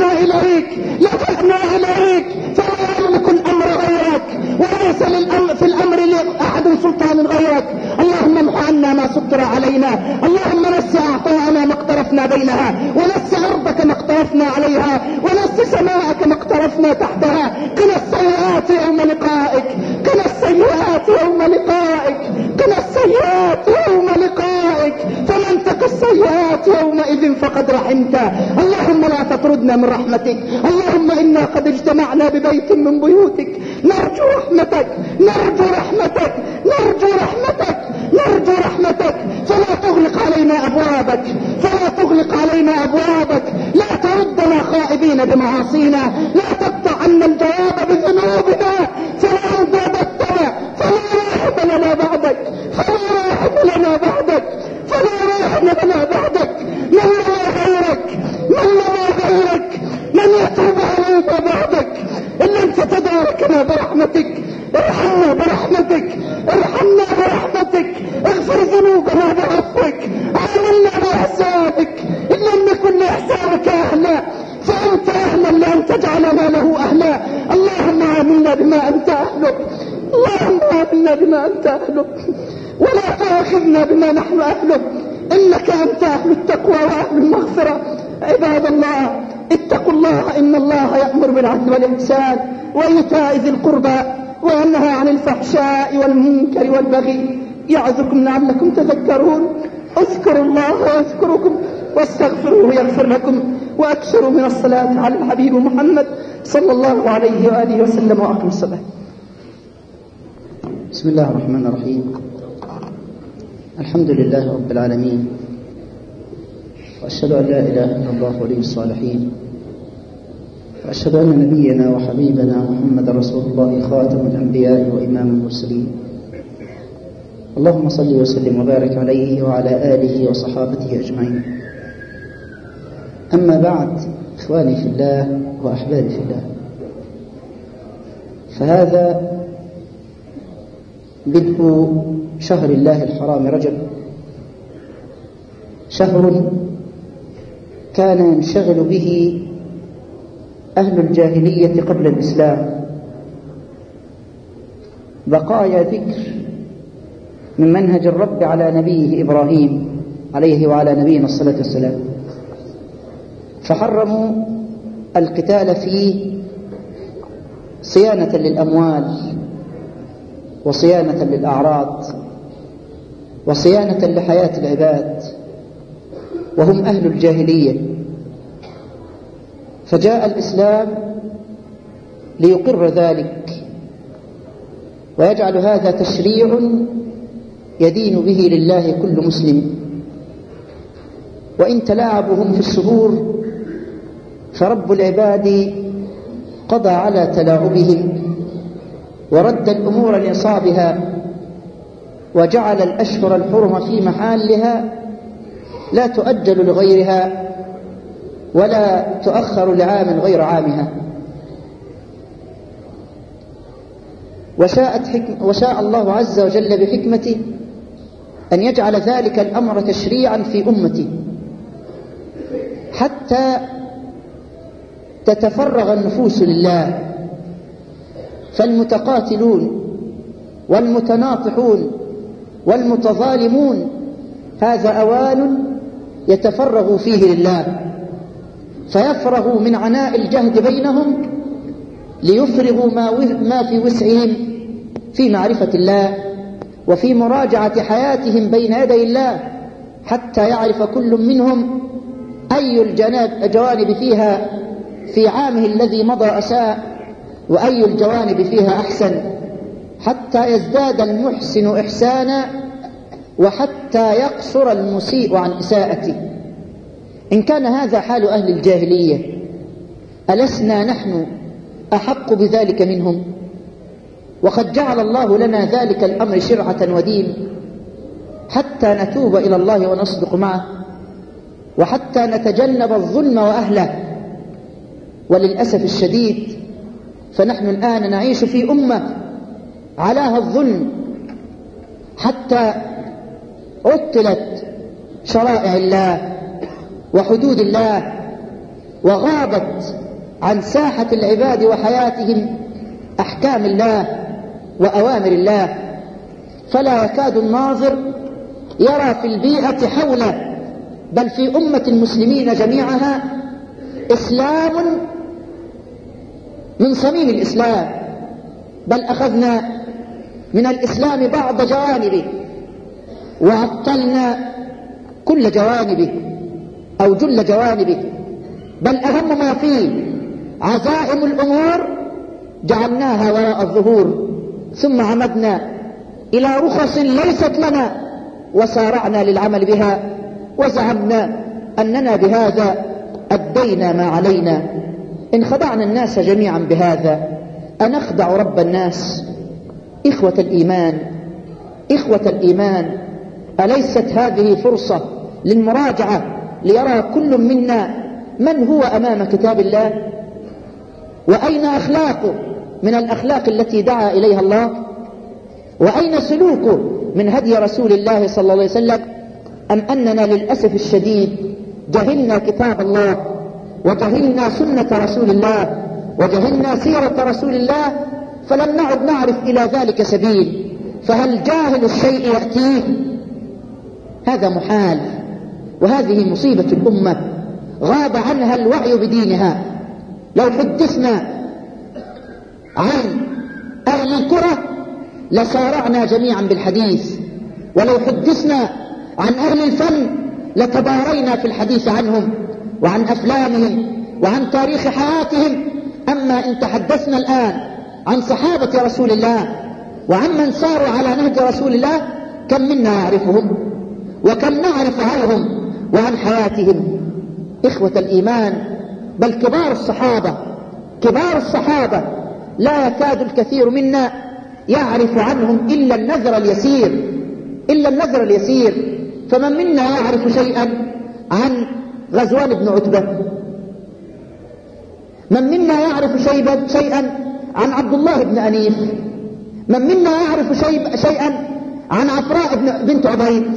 لجأنا إليك لجأنا إليك فلا يملك الأمر غيرك وليس للأمر في الأمر لأحد سلطان غيرك. اللهم امح عنا ما ستر علينا، اللهم نس أعطاءنا ما اقترفنا بينها، ونس أرضك ما اقترفنا عليها، ونس سماءك ما اقترفنا تحتها. قنا السيئات يوم لقائك، قنا السيئات يوم لقائك، قنا السيئات يوم لقائك، فمن تق السيئات يومئذ فقد رحمته. اللهم لا تطردنا من رحمتك، اللهم إنا قد اجتمعنا ببيت من بيوتك نرجو رحمتك نرجو رحمتك نرجو رحمتك نرجو رحمتك، فلا تغلق علينا أبوابك، فلا تغلق علينا أبوابك، لا تردنا خائبين بمعاصينا، لا تقطع عنا الجواب بذنوبنا، فلا أنضبتنا فلا راحم لنا بعدك، فلا راحم لنا بعدك، فلا راحم لنا بعدك. من لا غيرك، من لا غيرك، من يتوب علينا بعدك إلا أنت تداركنا برحمتك. ارحمنا برحمتك، ارحمنا برحمتك، اغفر ذنوبنا بعفوك، عاملنا بإحسانك، إن لم نكن لإحسانك أهلا فأنت أهلا لأن تجعلنا له أهلا. اللهم عاملنا بما أنت أهله، اللهم عاملنا بما أنت أهله، ولا تأخذنا بما نحن أهله، إنك أنت أهل التقوى وأهل المغفرة. عباد الله اتقوا الله، إن الله يأمر بالعدل والإحسان وإيتاء ذي القربى وينهى عن الفحشاء والمنكر والبغي يعظكم لعلكم تذكرون. اذكروا الله ويذكركم واستغفروه يغفر لكم، وأكثروا من الصلاة على الحبيب محمد صلى الله عليه وآله وسلم، وأقم الصلاة. بسم الله الرحمن الرحيم. الحمد لله رب العالمين، وأشهد أن لا إله إلا الله ولي الصالحين، وأشهد أن نبينا وحبيبنا محمد رسول الله خاتم الأنبياء وإمام المرسلين. اللهم صل وسلم وبارك عليه وعلى آله وصحابته أجمعين. أما بعد، إخواني في الله وأحبابي في الله، فهذا بدء شهر الله الحرام رجب، شهر كان ينشغل به أهل الجاهلية قبل الإسلام، بقايا ذكر من منهج الرب على نبيه إبراهيم عليه وعلى نبينا الصلاة والسلام، فحرموا القتال فيه صيانة للأموال وصيانة للأعراض وصيانة لحياة العباد، وهم أهل الجاهلية. فجاء الإسلام ليقر ذلك ويجعل هذا تشريع يدين به لله كل مسلم. وإن تلاعبهم في الشهور فرب العباد قضى على تلاعبهم ورد الأمور لنصابها، وجعل الأشهر الحرم في محلها لا تؤجل لغيرها ولا تؤخر لعام غير عامها. وشاءت حكم وشاء الله عز وجل بحكمته أن يجعل ذلك الأمر تشريعا في أمتي حتى تتفرغ النفوس لله. فالمتقاتلون والمتناطحون والمتظالمون هذا أوان يتفرغوا فيه لله، فيفرغوا من عناء الجهد بينهم ليفرغوا ما في وسعهم في معرفة الله وفي مراجعة حياتهم بين يدي الله، حتى يعرف كل منهم أي الجوانب فيها في عامه الذي مضى أساء وأي الجوانب فيها أحسن، حتى يزداد المحسن إحسانا وحتى يقصر المسيء عن إساءته. إن كان هذا حال أهل الجاهلية، ألسنا نحن أحق بذلك منهم؟ وقد جعل الله لنا ذلك الأمر شرعة ودين حتى نتوب إلى الله ونصدق معه، وحتى نتجنب الظلم وأهله. وللأسف الشديد فنحن الآن نعيش في أمة علاها الظلم، حتى عطلت شرائع الله وحدود الله وغابت عن ساحة العباد وحياتهم أحكام الله وأوامر الله، فلا يكاد الناظر يرى في البيئة حوله بل في أمة المسلمين جميعها إسلام من صميم الإسلام، بل أخذنا من الإسلام بعض جوانبه وعطلنا كل جوانبه أو جل جوانبه، بل أهم ما فيه عزائم الأمور جعلناها وراء الظهور، ثم عمدنا إلى رخص ليست لنا وسارعنا للعمل بها، وزعمنا أننا بهذا أدينا ما علينا. إن خدعنا الناس جميعا بهذا أنخدع رب الناس؟ إخوة الإيمان، إخوة الإيمان، أليست هذه فرصة للمراجعة ليرى كل منا من هو أمام كتاب الله، وأين أخلاقه من الأخلاق التي دعا إليها الله، وأين سلوكه من هدي رسول الله صلى الله عليه وسلم، أم أننا للأسف الشديد جهلنا كتاب الله وجهلنا سنة رسول الله وجهلنا سيرة رسول الله، فلم نعد نعرف إلى ذلك سبيل، فهل جاهل الشيء يأتيه؟ هذا محال، وهذه مصيبة الأمة غاب عنها الوعي بدينها. لو حدثنا عن أهل الكرة لسارعنا جميعا بالحديث، ولو حدثنا عن أهل الفن لتبارينا في الحديث عنهم وعن أفلامهم وعن تاريخ حياتهم. أما إن تحدثنا الآن عن صحابة رسول الله وعمن ساروا على نهج رسول الله، كم منا يعرفهم وكم نعرف عنهم وعن حياتهم؟ إخوة الإيمان، بل كبار الصحابة كبار الصحابة لا يكاد الكثير منا يعرف عنهم إلا النذر اليسير إلا النذر اليسير. فمن منا يعرف شيئا عن غزوان بن عتبة؟ من منا يعرف شيئا عن عبد الله بن أنيف؟ من منا يعرف شيئا عن عفراء بنت عبيد؟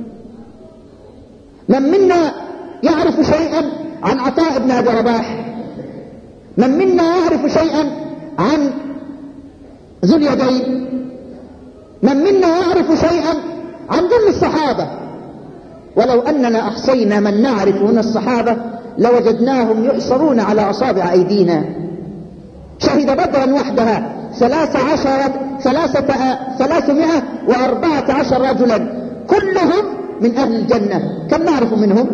من منا يعرف شيئا عن عطاء بن أبي رباح؟ من منا يعرف شيئا عن ذو اليدين؟ من منا يعرف شيئا عن جل الصحابة؟ ولو أننا أحصينا من نعرف من الصحابة لوجدناهم يحصرون على أصابع أيدينا. شهد بدرا وحدها ثلاث عشرة ثلاثة ثلاثمائة وأربعة عشر رجلا كلهم من أهل الجنة. كم نعرف منهم؟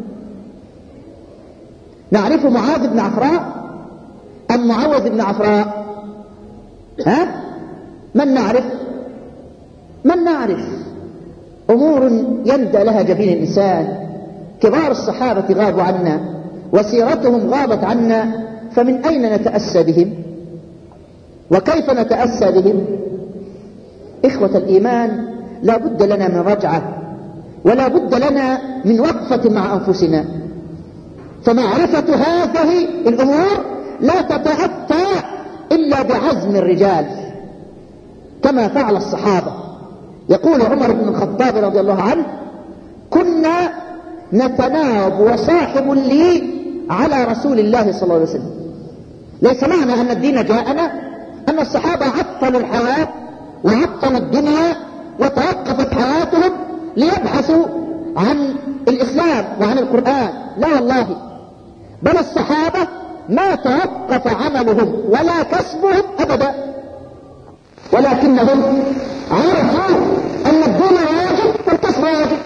نعرف معاذ بن عفراء أم معوذ بن عفراء؟ ها؟ من نعرف؟ من نعرف؟ أمور يندى لها جبين الإنسان. كبار الصحابة غابوا عنا وسيرتهم غابت عنا، فمن أين نتأسى بهم وكيف نتأسى بهم؟ إخوة الإيمان، لا بد لنا من رجعة ولا بد لنا من وقفة مع أنفسنا، فمعرفة هذه الأمور لا تتأتى إلا بعزم الرجال كما فعل الصحابة. يقول عمر بن الخطاب رضي الله عنه: كنا نتناوب وصاحب لي على رسول الله صلى الله عليه وسلم. ليس معنى أن الدين جاءنا أن الصحابة عطلوا الحياة وعطلوا الدنيا وتوقفت حياتهم ليبحثوا عن الإسلام وعن القرآن، لا والله، بل الصحابة ما توقف عملهم ولا كسبهم أبدا، ولكنهم عرفوا أن الدين واجب والكسب واجب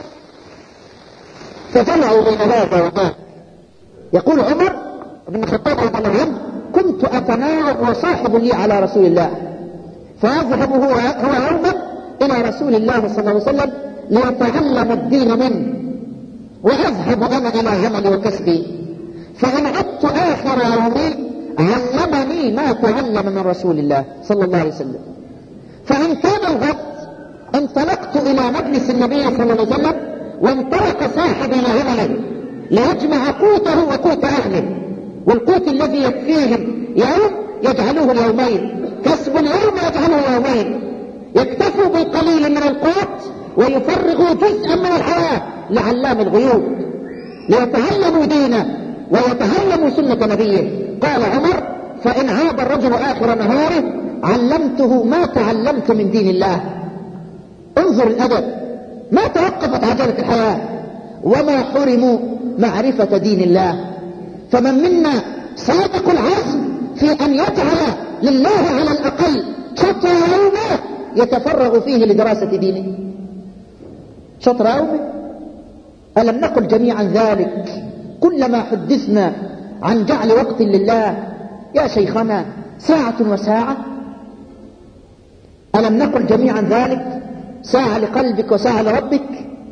فجمعوا بين هذا وذاك. يقول عمر بن الخطاب رضي الله عنه: كنت أتناوب وصاحب لي على رسول الله، فيذهب هو هو يوما إلى رسول الله صلى الله عليه وسلم ليتعلم الدين منه، وأذهب أنا إلى عملي وكسبي، فإن عدت آخر يومي علمني ما تعلم من رسول الله صلى الله عليه وسلم. فإن كان الغد انطلقت إلى مجلس النبي صلى الله عليه وسلم، وانطلق صاحبي لعمله ليجمع قوته وقوت أهله، والقوت الذي يكفيهم يوم يجعله اليومين، كسب اليوم يجعله يومين، يكتفوا بالقليل من القوت ويفرغوا جزءا من الحياة لعلام الغيوب ليتعلموا دينه ويتعلم سنة نبيه. قال عمر: فإن عاد الرجل آخر نهاره علمته ما تعلمت من دين الله. انظر الأدب، ما توقفت عجلة الحياة وما حرموا معرفة دين الله. فمن منا صادق العزم في أن يجعل لله على الأقل شطر يومه يتفرغ فيه لدراسة دينه؟ شطر يومه. ألم نقل جميعا ذلك كلما حدثنا عن جعل وقت لله؟ يا شيخنا ساعة وساعة. ألم نقل جميعا ذلك؟ ساعة لقلبك وساعة لربك.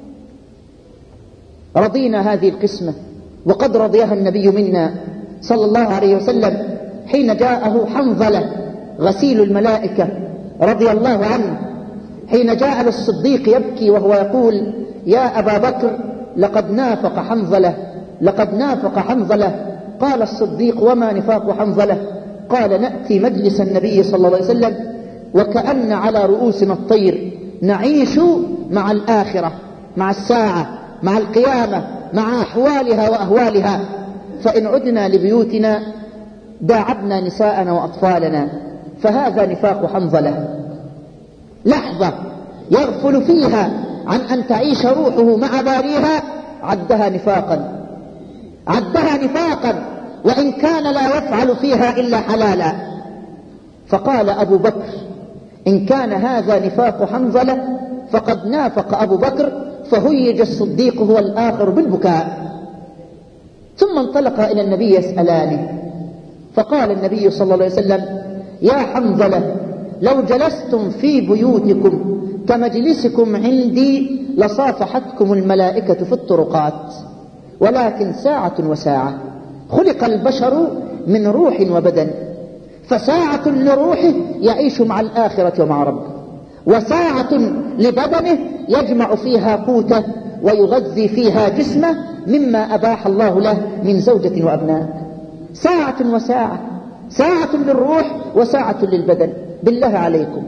رضينا هذه القسمة، وقد رضيها النبي منا صلى الله عليه وسلم حين جاءه حنظلة غسيل الملائكة رضي الله عنه، حين جاء للصديق يبكي وهو يقول: يا أبا بكر لقد نافق حنظلة، لقد نافق حنظلة. قال الصديق: وما نفاق حنظلة؟ قال: نأتي مجلس النبي صلى الله عليه وسلم وكأن على رؤوسنا الطير، نعيش مع الآخرة، مع الساعة، مع القيامة، مع أحوالها وأهوالها، فإن عدنا لبيوتنا داعبنا نساءنا وأطفالنا. فهذا نفاق حنظلة. لحظة يغفل فيها عن أن تعيش روحه مع باريها عدها نفاقا، عدها نفاقا، وإن كان لا يفعل فيها إلا حلالا. فقال أبو بكر: إن كان هذا نفاق حنظلة فقد نافق أبو بكر. فهيج الصديق هو الآخر بالبكاء. ثم انطلق إلى النبي يسألانه، فقال النبي صلى الله عليه وسلم: يا حنظلة، لو جلستم في بيوتكم كمجلسكم عندي لصافحتكم الملائكة في الطرقات، ولكن ساعة وساعة. خلق البشر من روح وبدن، فساعة لروحه يعيش مع الآخرة ومع ربه، وساعة لبدنه يجمع فيها قوته ويغذي فيها جسمه مما أباح الله له من زوجة وأبناء. ساعة وساعة، ساعة للروح وساعة للبدن. بالله عليكم،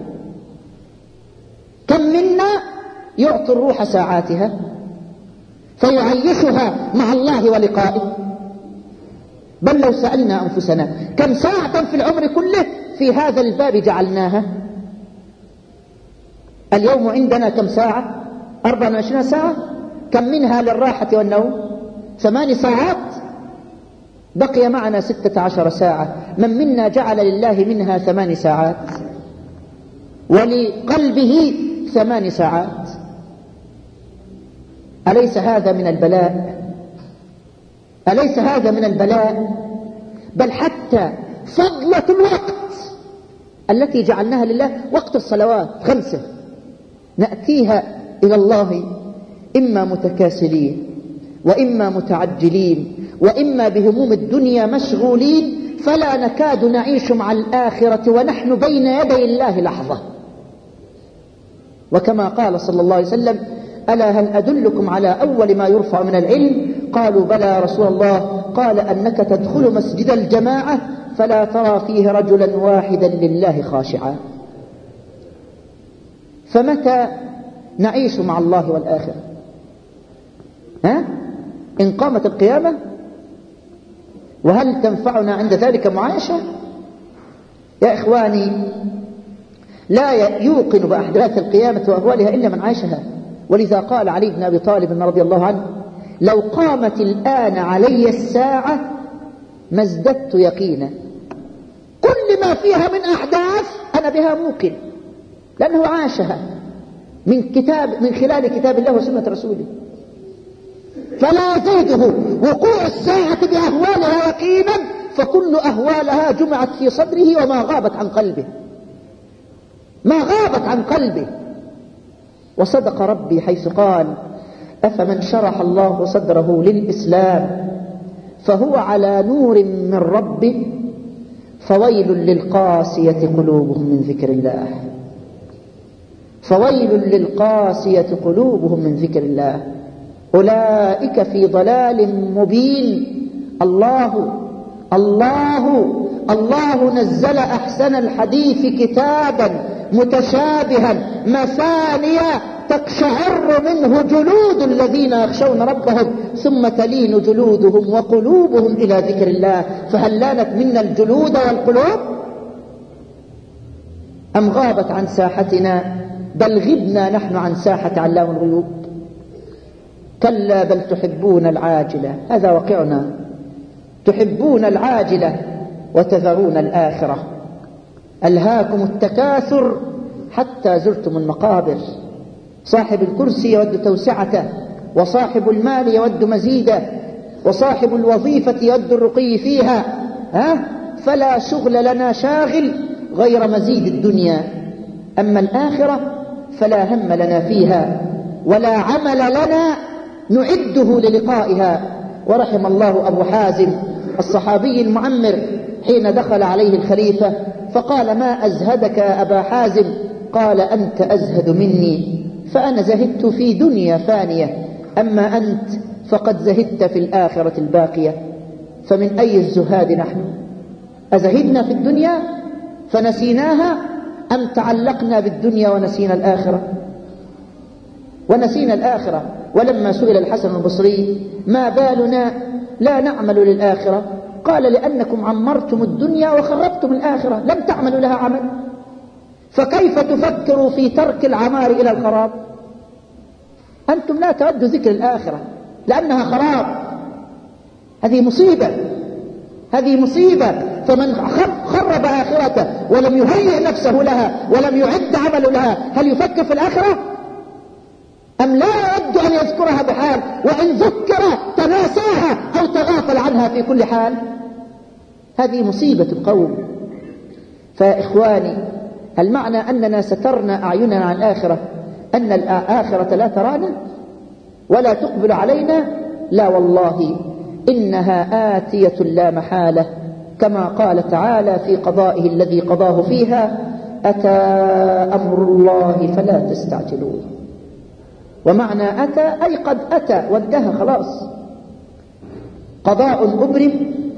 كم منا يعطي الروح ساعاتها فيعيشها مع الله ولقائه؟ بل لو سألنا أنفسنا كم ساعة في العمر كله في هذا الباب جعلناها؟ اليوم عندنا كم ساعة؟ أربع وعشرين ساعة. كم منها للراحة والنوم؟ ثمان ساعات. بقي معنا ستة عشر ساعة. من منا جعل لله منها ثمان ساعات ولقلبه ثمان ساعات؟ أليس هذا من البلاء؟ أليس هذا من البلاء؟ بل حتى فضلة الوقت التي جعلناها لله، وقت الصلوات خمسة، نأتيها إلى الله إما متكاسلين، وإما متعجلين، وإما بهموم الدنيا مشغولين، فلا نكاد نعيش مع الآخرة ونحن بين يدي الله لحظة. وكما قال صلى الله عليه وسلم: ألا هل أدلكم على أول ما يرفع من العلم؟ قالوا: بلى رسول الله. قال: أنك تدخل مسجد الجماعة فلا ترى فيه رجلا واحدا لله خاشعا. فمتى نعيش مع الله والآخرة؟ ها؟ إن قامت القيامة؟ وهل تنفعنا عند ذلك معايشة؟ يا إخواني، لا يوقن بأحداث القيامة وأهوالها إلا من عاشها. ولذا قال علي بن أبي طالب رضي الله عنه: لو قامت الآن علي الساعة ما ازددت يقينا. كل ما فيها من أحداث أنا بها موقن، لأنه عاشها من كتاب من خلال كتاب الله وسنة رسوله. فلا يزيده وقوع الساعة بأهوالها يقينا، فكل أهوالها جمعت في صدره وما غابت عن قلبه، ما غابت عن قلبه. وصدق ربي حيث قال: أفمن شرح الله صدره للإسلام فهو على نور من ربه فويل للقاسية قلوبهم من ذكر الله، فويل للقاسية قلوبهم من ذكر الله، أولئك في ضلال مبين. الله الله الله نزل أحسن الحديث كتابا متشابها مثانيا تقشعر منه جلود الذين يخشون ربهم ثم تلين جلودهم وقلوبهم إلى ذكر الله. فهل لانت منا الجلود والقلوب أم غابت عن ساحتنا؟ بل غبنا نحن عن ساحة علام الغيوب. كلا بل تحبون العاجلة، هذا واقعنا، تحبون العاجلة وتذرون الآخرة. ألهاكم التكاثر حتى زرتم المقابر. صاحب الكرسي يود توسعته، وصاحب المال يود مزيده، وصاحب الوظيفة يود الرقي فيها. ها؟ فلا شغل لنا شاغل غير مزيد الدنيا. أما الآخرة فلا هم لنا فيها ولا عمل لنا نعده للقائها. ورحم الله أبو حازم الصحابي المعمر حين دخل عليه الخليفة فقال: ما أزهدك يا أبا حازم؟ قال: أنت أزهد مني، فأنا زهدت في دنيا فانية، أما أنت فقد زهدت في الآخرة الباقية. فمن أي الزهاد نحن؟ أزهدنا في الدنيا فنسيناها أم تعلقنا بالدنيا ونسينا الآخرة؟ ونسينا الآخرة. ولما سئل الحسن البصري: ما بالنا لا نعمل للآخرة؟ قال: لأنكم عمرتم الدنيا وخربتم الآخرة، لم تعملوا لها عمل، فكيف تفكروا في ترك العمار إلى الخراب؟ أنتم لا تودوا ذكر الآخرة لأنها خراب. هذه مصيبة، هذه مصيبة. فمن خرب آخرته ولم يهيئ نفسه لها ولم يعد عمله لها، هل يفكر في الآخرة؟ أم لا يود أن يذكرها بحال؟ وإن ذكر تناساها أو تغافل عنها في كل حال. هذه مصيبة القوم. فإخواني، المعنى أننا سترنا أعيننا عن الآخرة أن الآخرة لا ترانا ولا تقبل علينا؟ لا والله، إنها آتية لا محالة، كما قال تعالى في قضائه الذي قضاه فيها: أتى أمر الله فلا تستعجلوه. ومعنى أتى أي قد أتى وانتهى خلاص. قضاء أبرم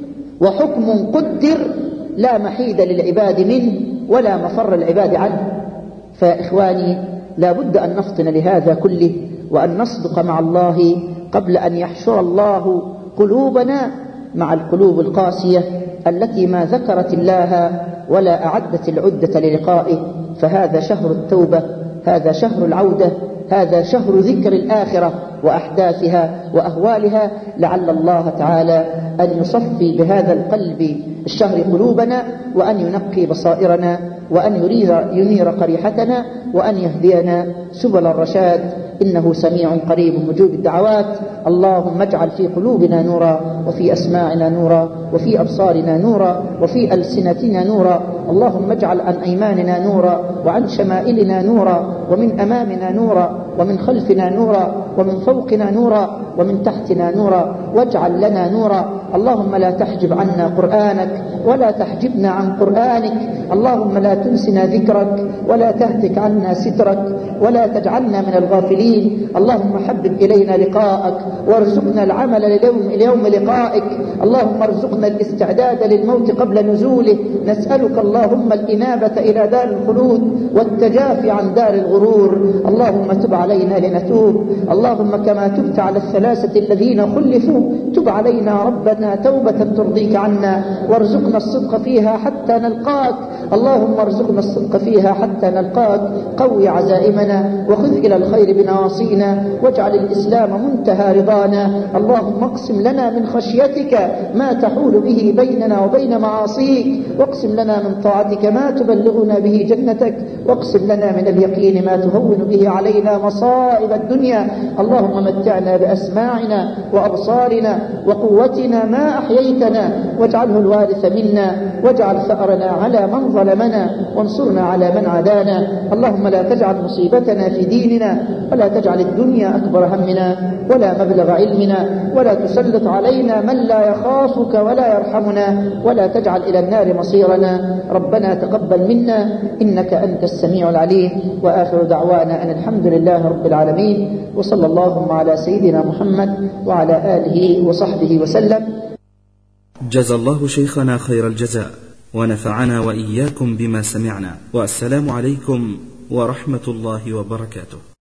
وحكم قدر لا محيد للعباد منه ولا مفر العباد عنه. فإخواني، لا بد أن نفطن لهذا كله وأن نصدق مع الله قبل أن يحشر الله قلوبنا مع القلوب القاسية التي ما ذكرت الله ولا أعدت العدة للقائه. فهذا شهر التوبة، هذا شهر العودة، هذا شهر ذكر الآخرة وأحداثها وأهوالها. لعل الله تعالى أن يصفي بهذا القلب الشهر قلوبنا، وأن ينقي بصائرنا، وأن ينير, ينير قريحتنا، وأن يهدينا سبل الرشاد، إنه سميع قريب مجيب الدعوات. اللهم اجعل في قلوبنا نورا، وفي أسماعنا نورا، وفي أبصارنا نورا، وفي ألسنتنا نورا. اللهم اجعل عن أيماننا نورا، وعن شمائلنا نورا، ومن أمامنا نورا، ومن خلفنا نورا، ومن فوقنا نورا، ومن تحتنا نورا، واجعل لنا نورا. اللهم لا تحجب عنا قرآنك ولا تحجبنا عن قرآنك. اللهم لا تنسنا ذكرك ولا تهتك عنا سترك ولا تجعلنا من الغافلين. اللهم حبب إلينا لقاءك وارزقنا العمل لليوم اليوم لقائك. اللهم ارزقنا الاستعداد للموت قبل نزوله. نسألك اللهم الإنابة إلى دار الخلود والتجافي عن دار الغرور. اللهم تب علينا لنتوب. اللهم كما تبت على الثلاثة الذين خلفوا تب علينا ربنا توبة ترضيك عنا، وارزقنا الصدق فيها حتى نلقاك. اللهم ارزقنا الصدق فيها حتى نلقاك. قوي عزائمنا وخذ إلى الخير بنواصينا، واجعل الإسلام منتهى رضانا. اللهم اقسم لنا من خشيتك ما تحول به بيننا وبين معاصيك، واقسم لنا من طاعتك ما تبلغنا به جنتك، واقسم لنا من اليقين ما تهون به علينا مصائب الدنيا. اللهم متعنا بأسماعنا وأبصارنا وقوتنا ما أحييتنا، واجعله الوارث منا، واجعل ثأرنا على من ظلمنا، وانصرنا على من عادانا. اللهم لا تجعل مصيبتنا في ديننا، ولا تجعل الدنيا أكبر همنا ولا مبلغ علمنا، ولا تسلط علينا من لا يخافك ولا يرحمنا، ولا تجعل إلى النار مصيرنا. ربنا تقبل منا إنك أنت السميع العليم. وآخر دعوانا أن الحمد لله رب العالمين، وصلى اللهم على سيدنا محمد وعلى آله وصحبه وسلم. جزى الله شيخنا خير الجزاء، ونفعنا وإياكم بما سمعنا، والسلام عليكم ورحمة الله وبركاته.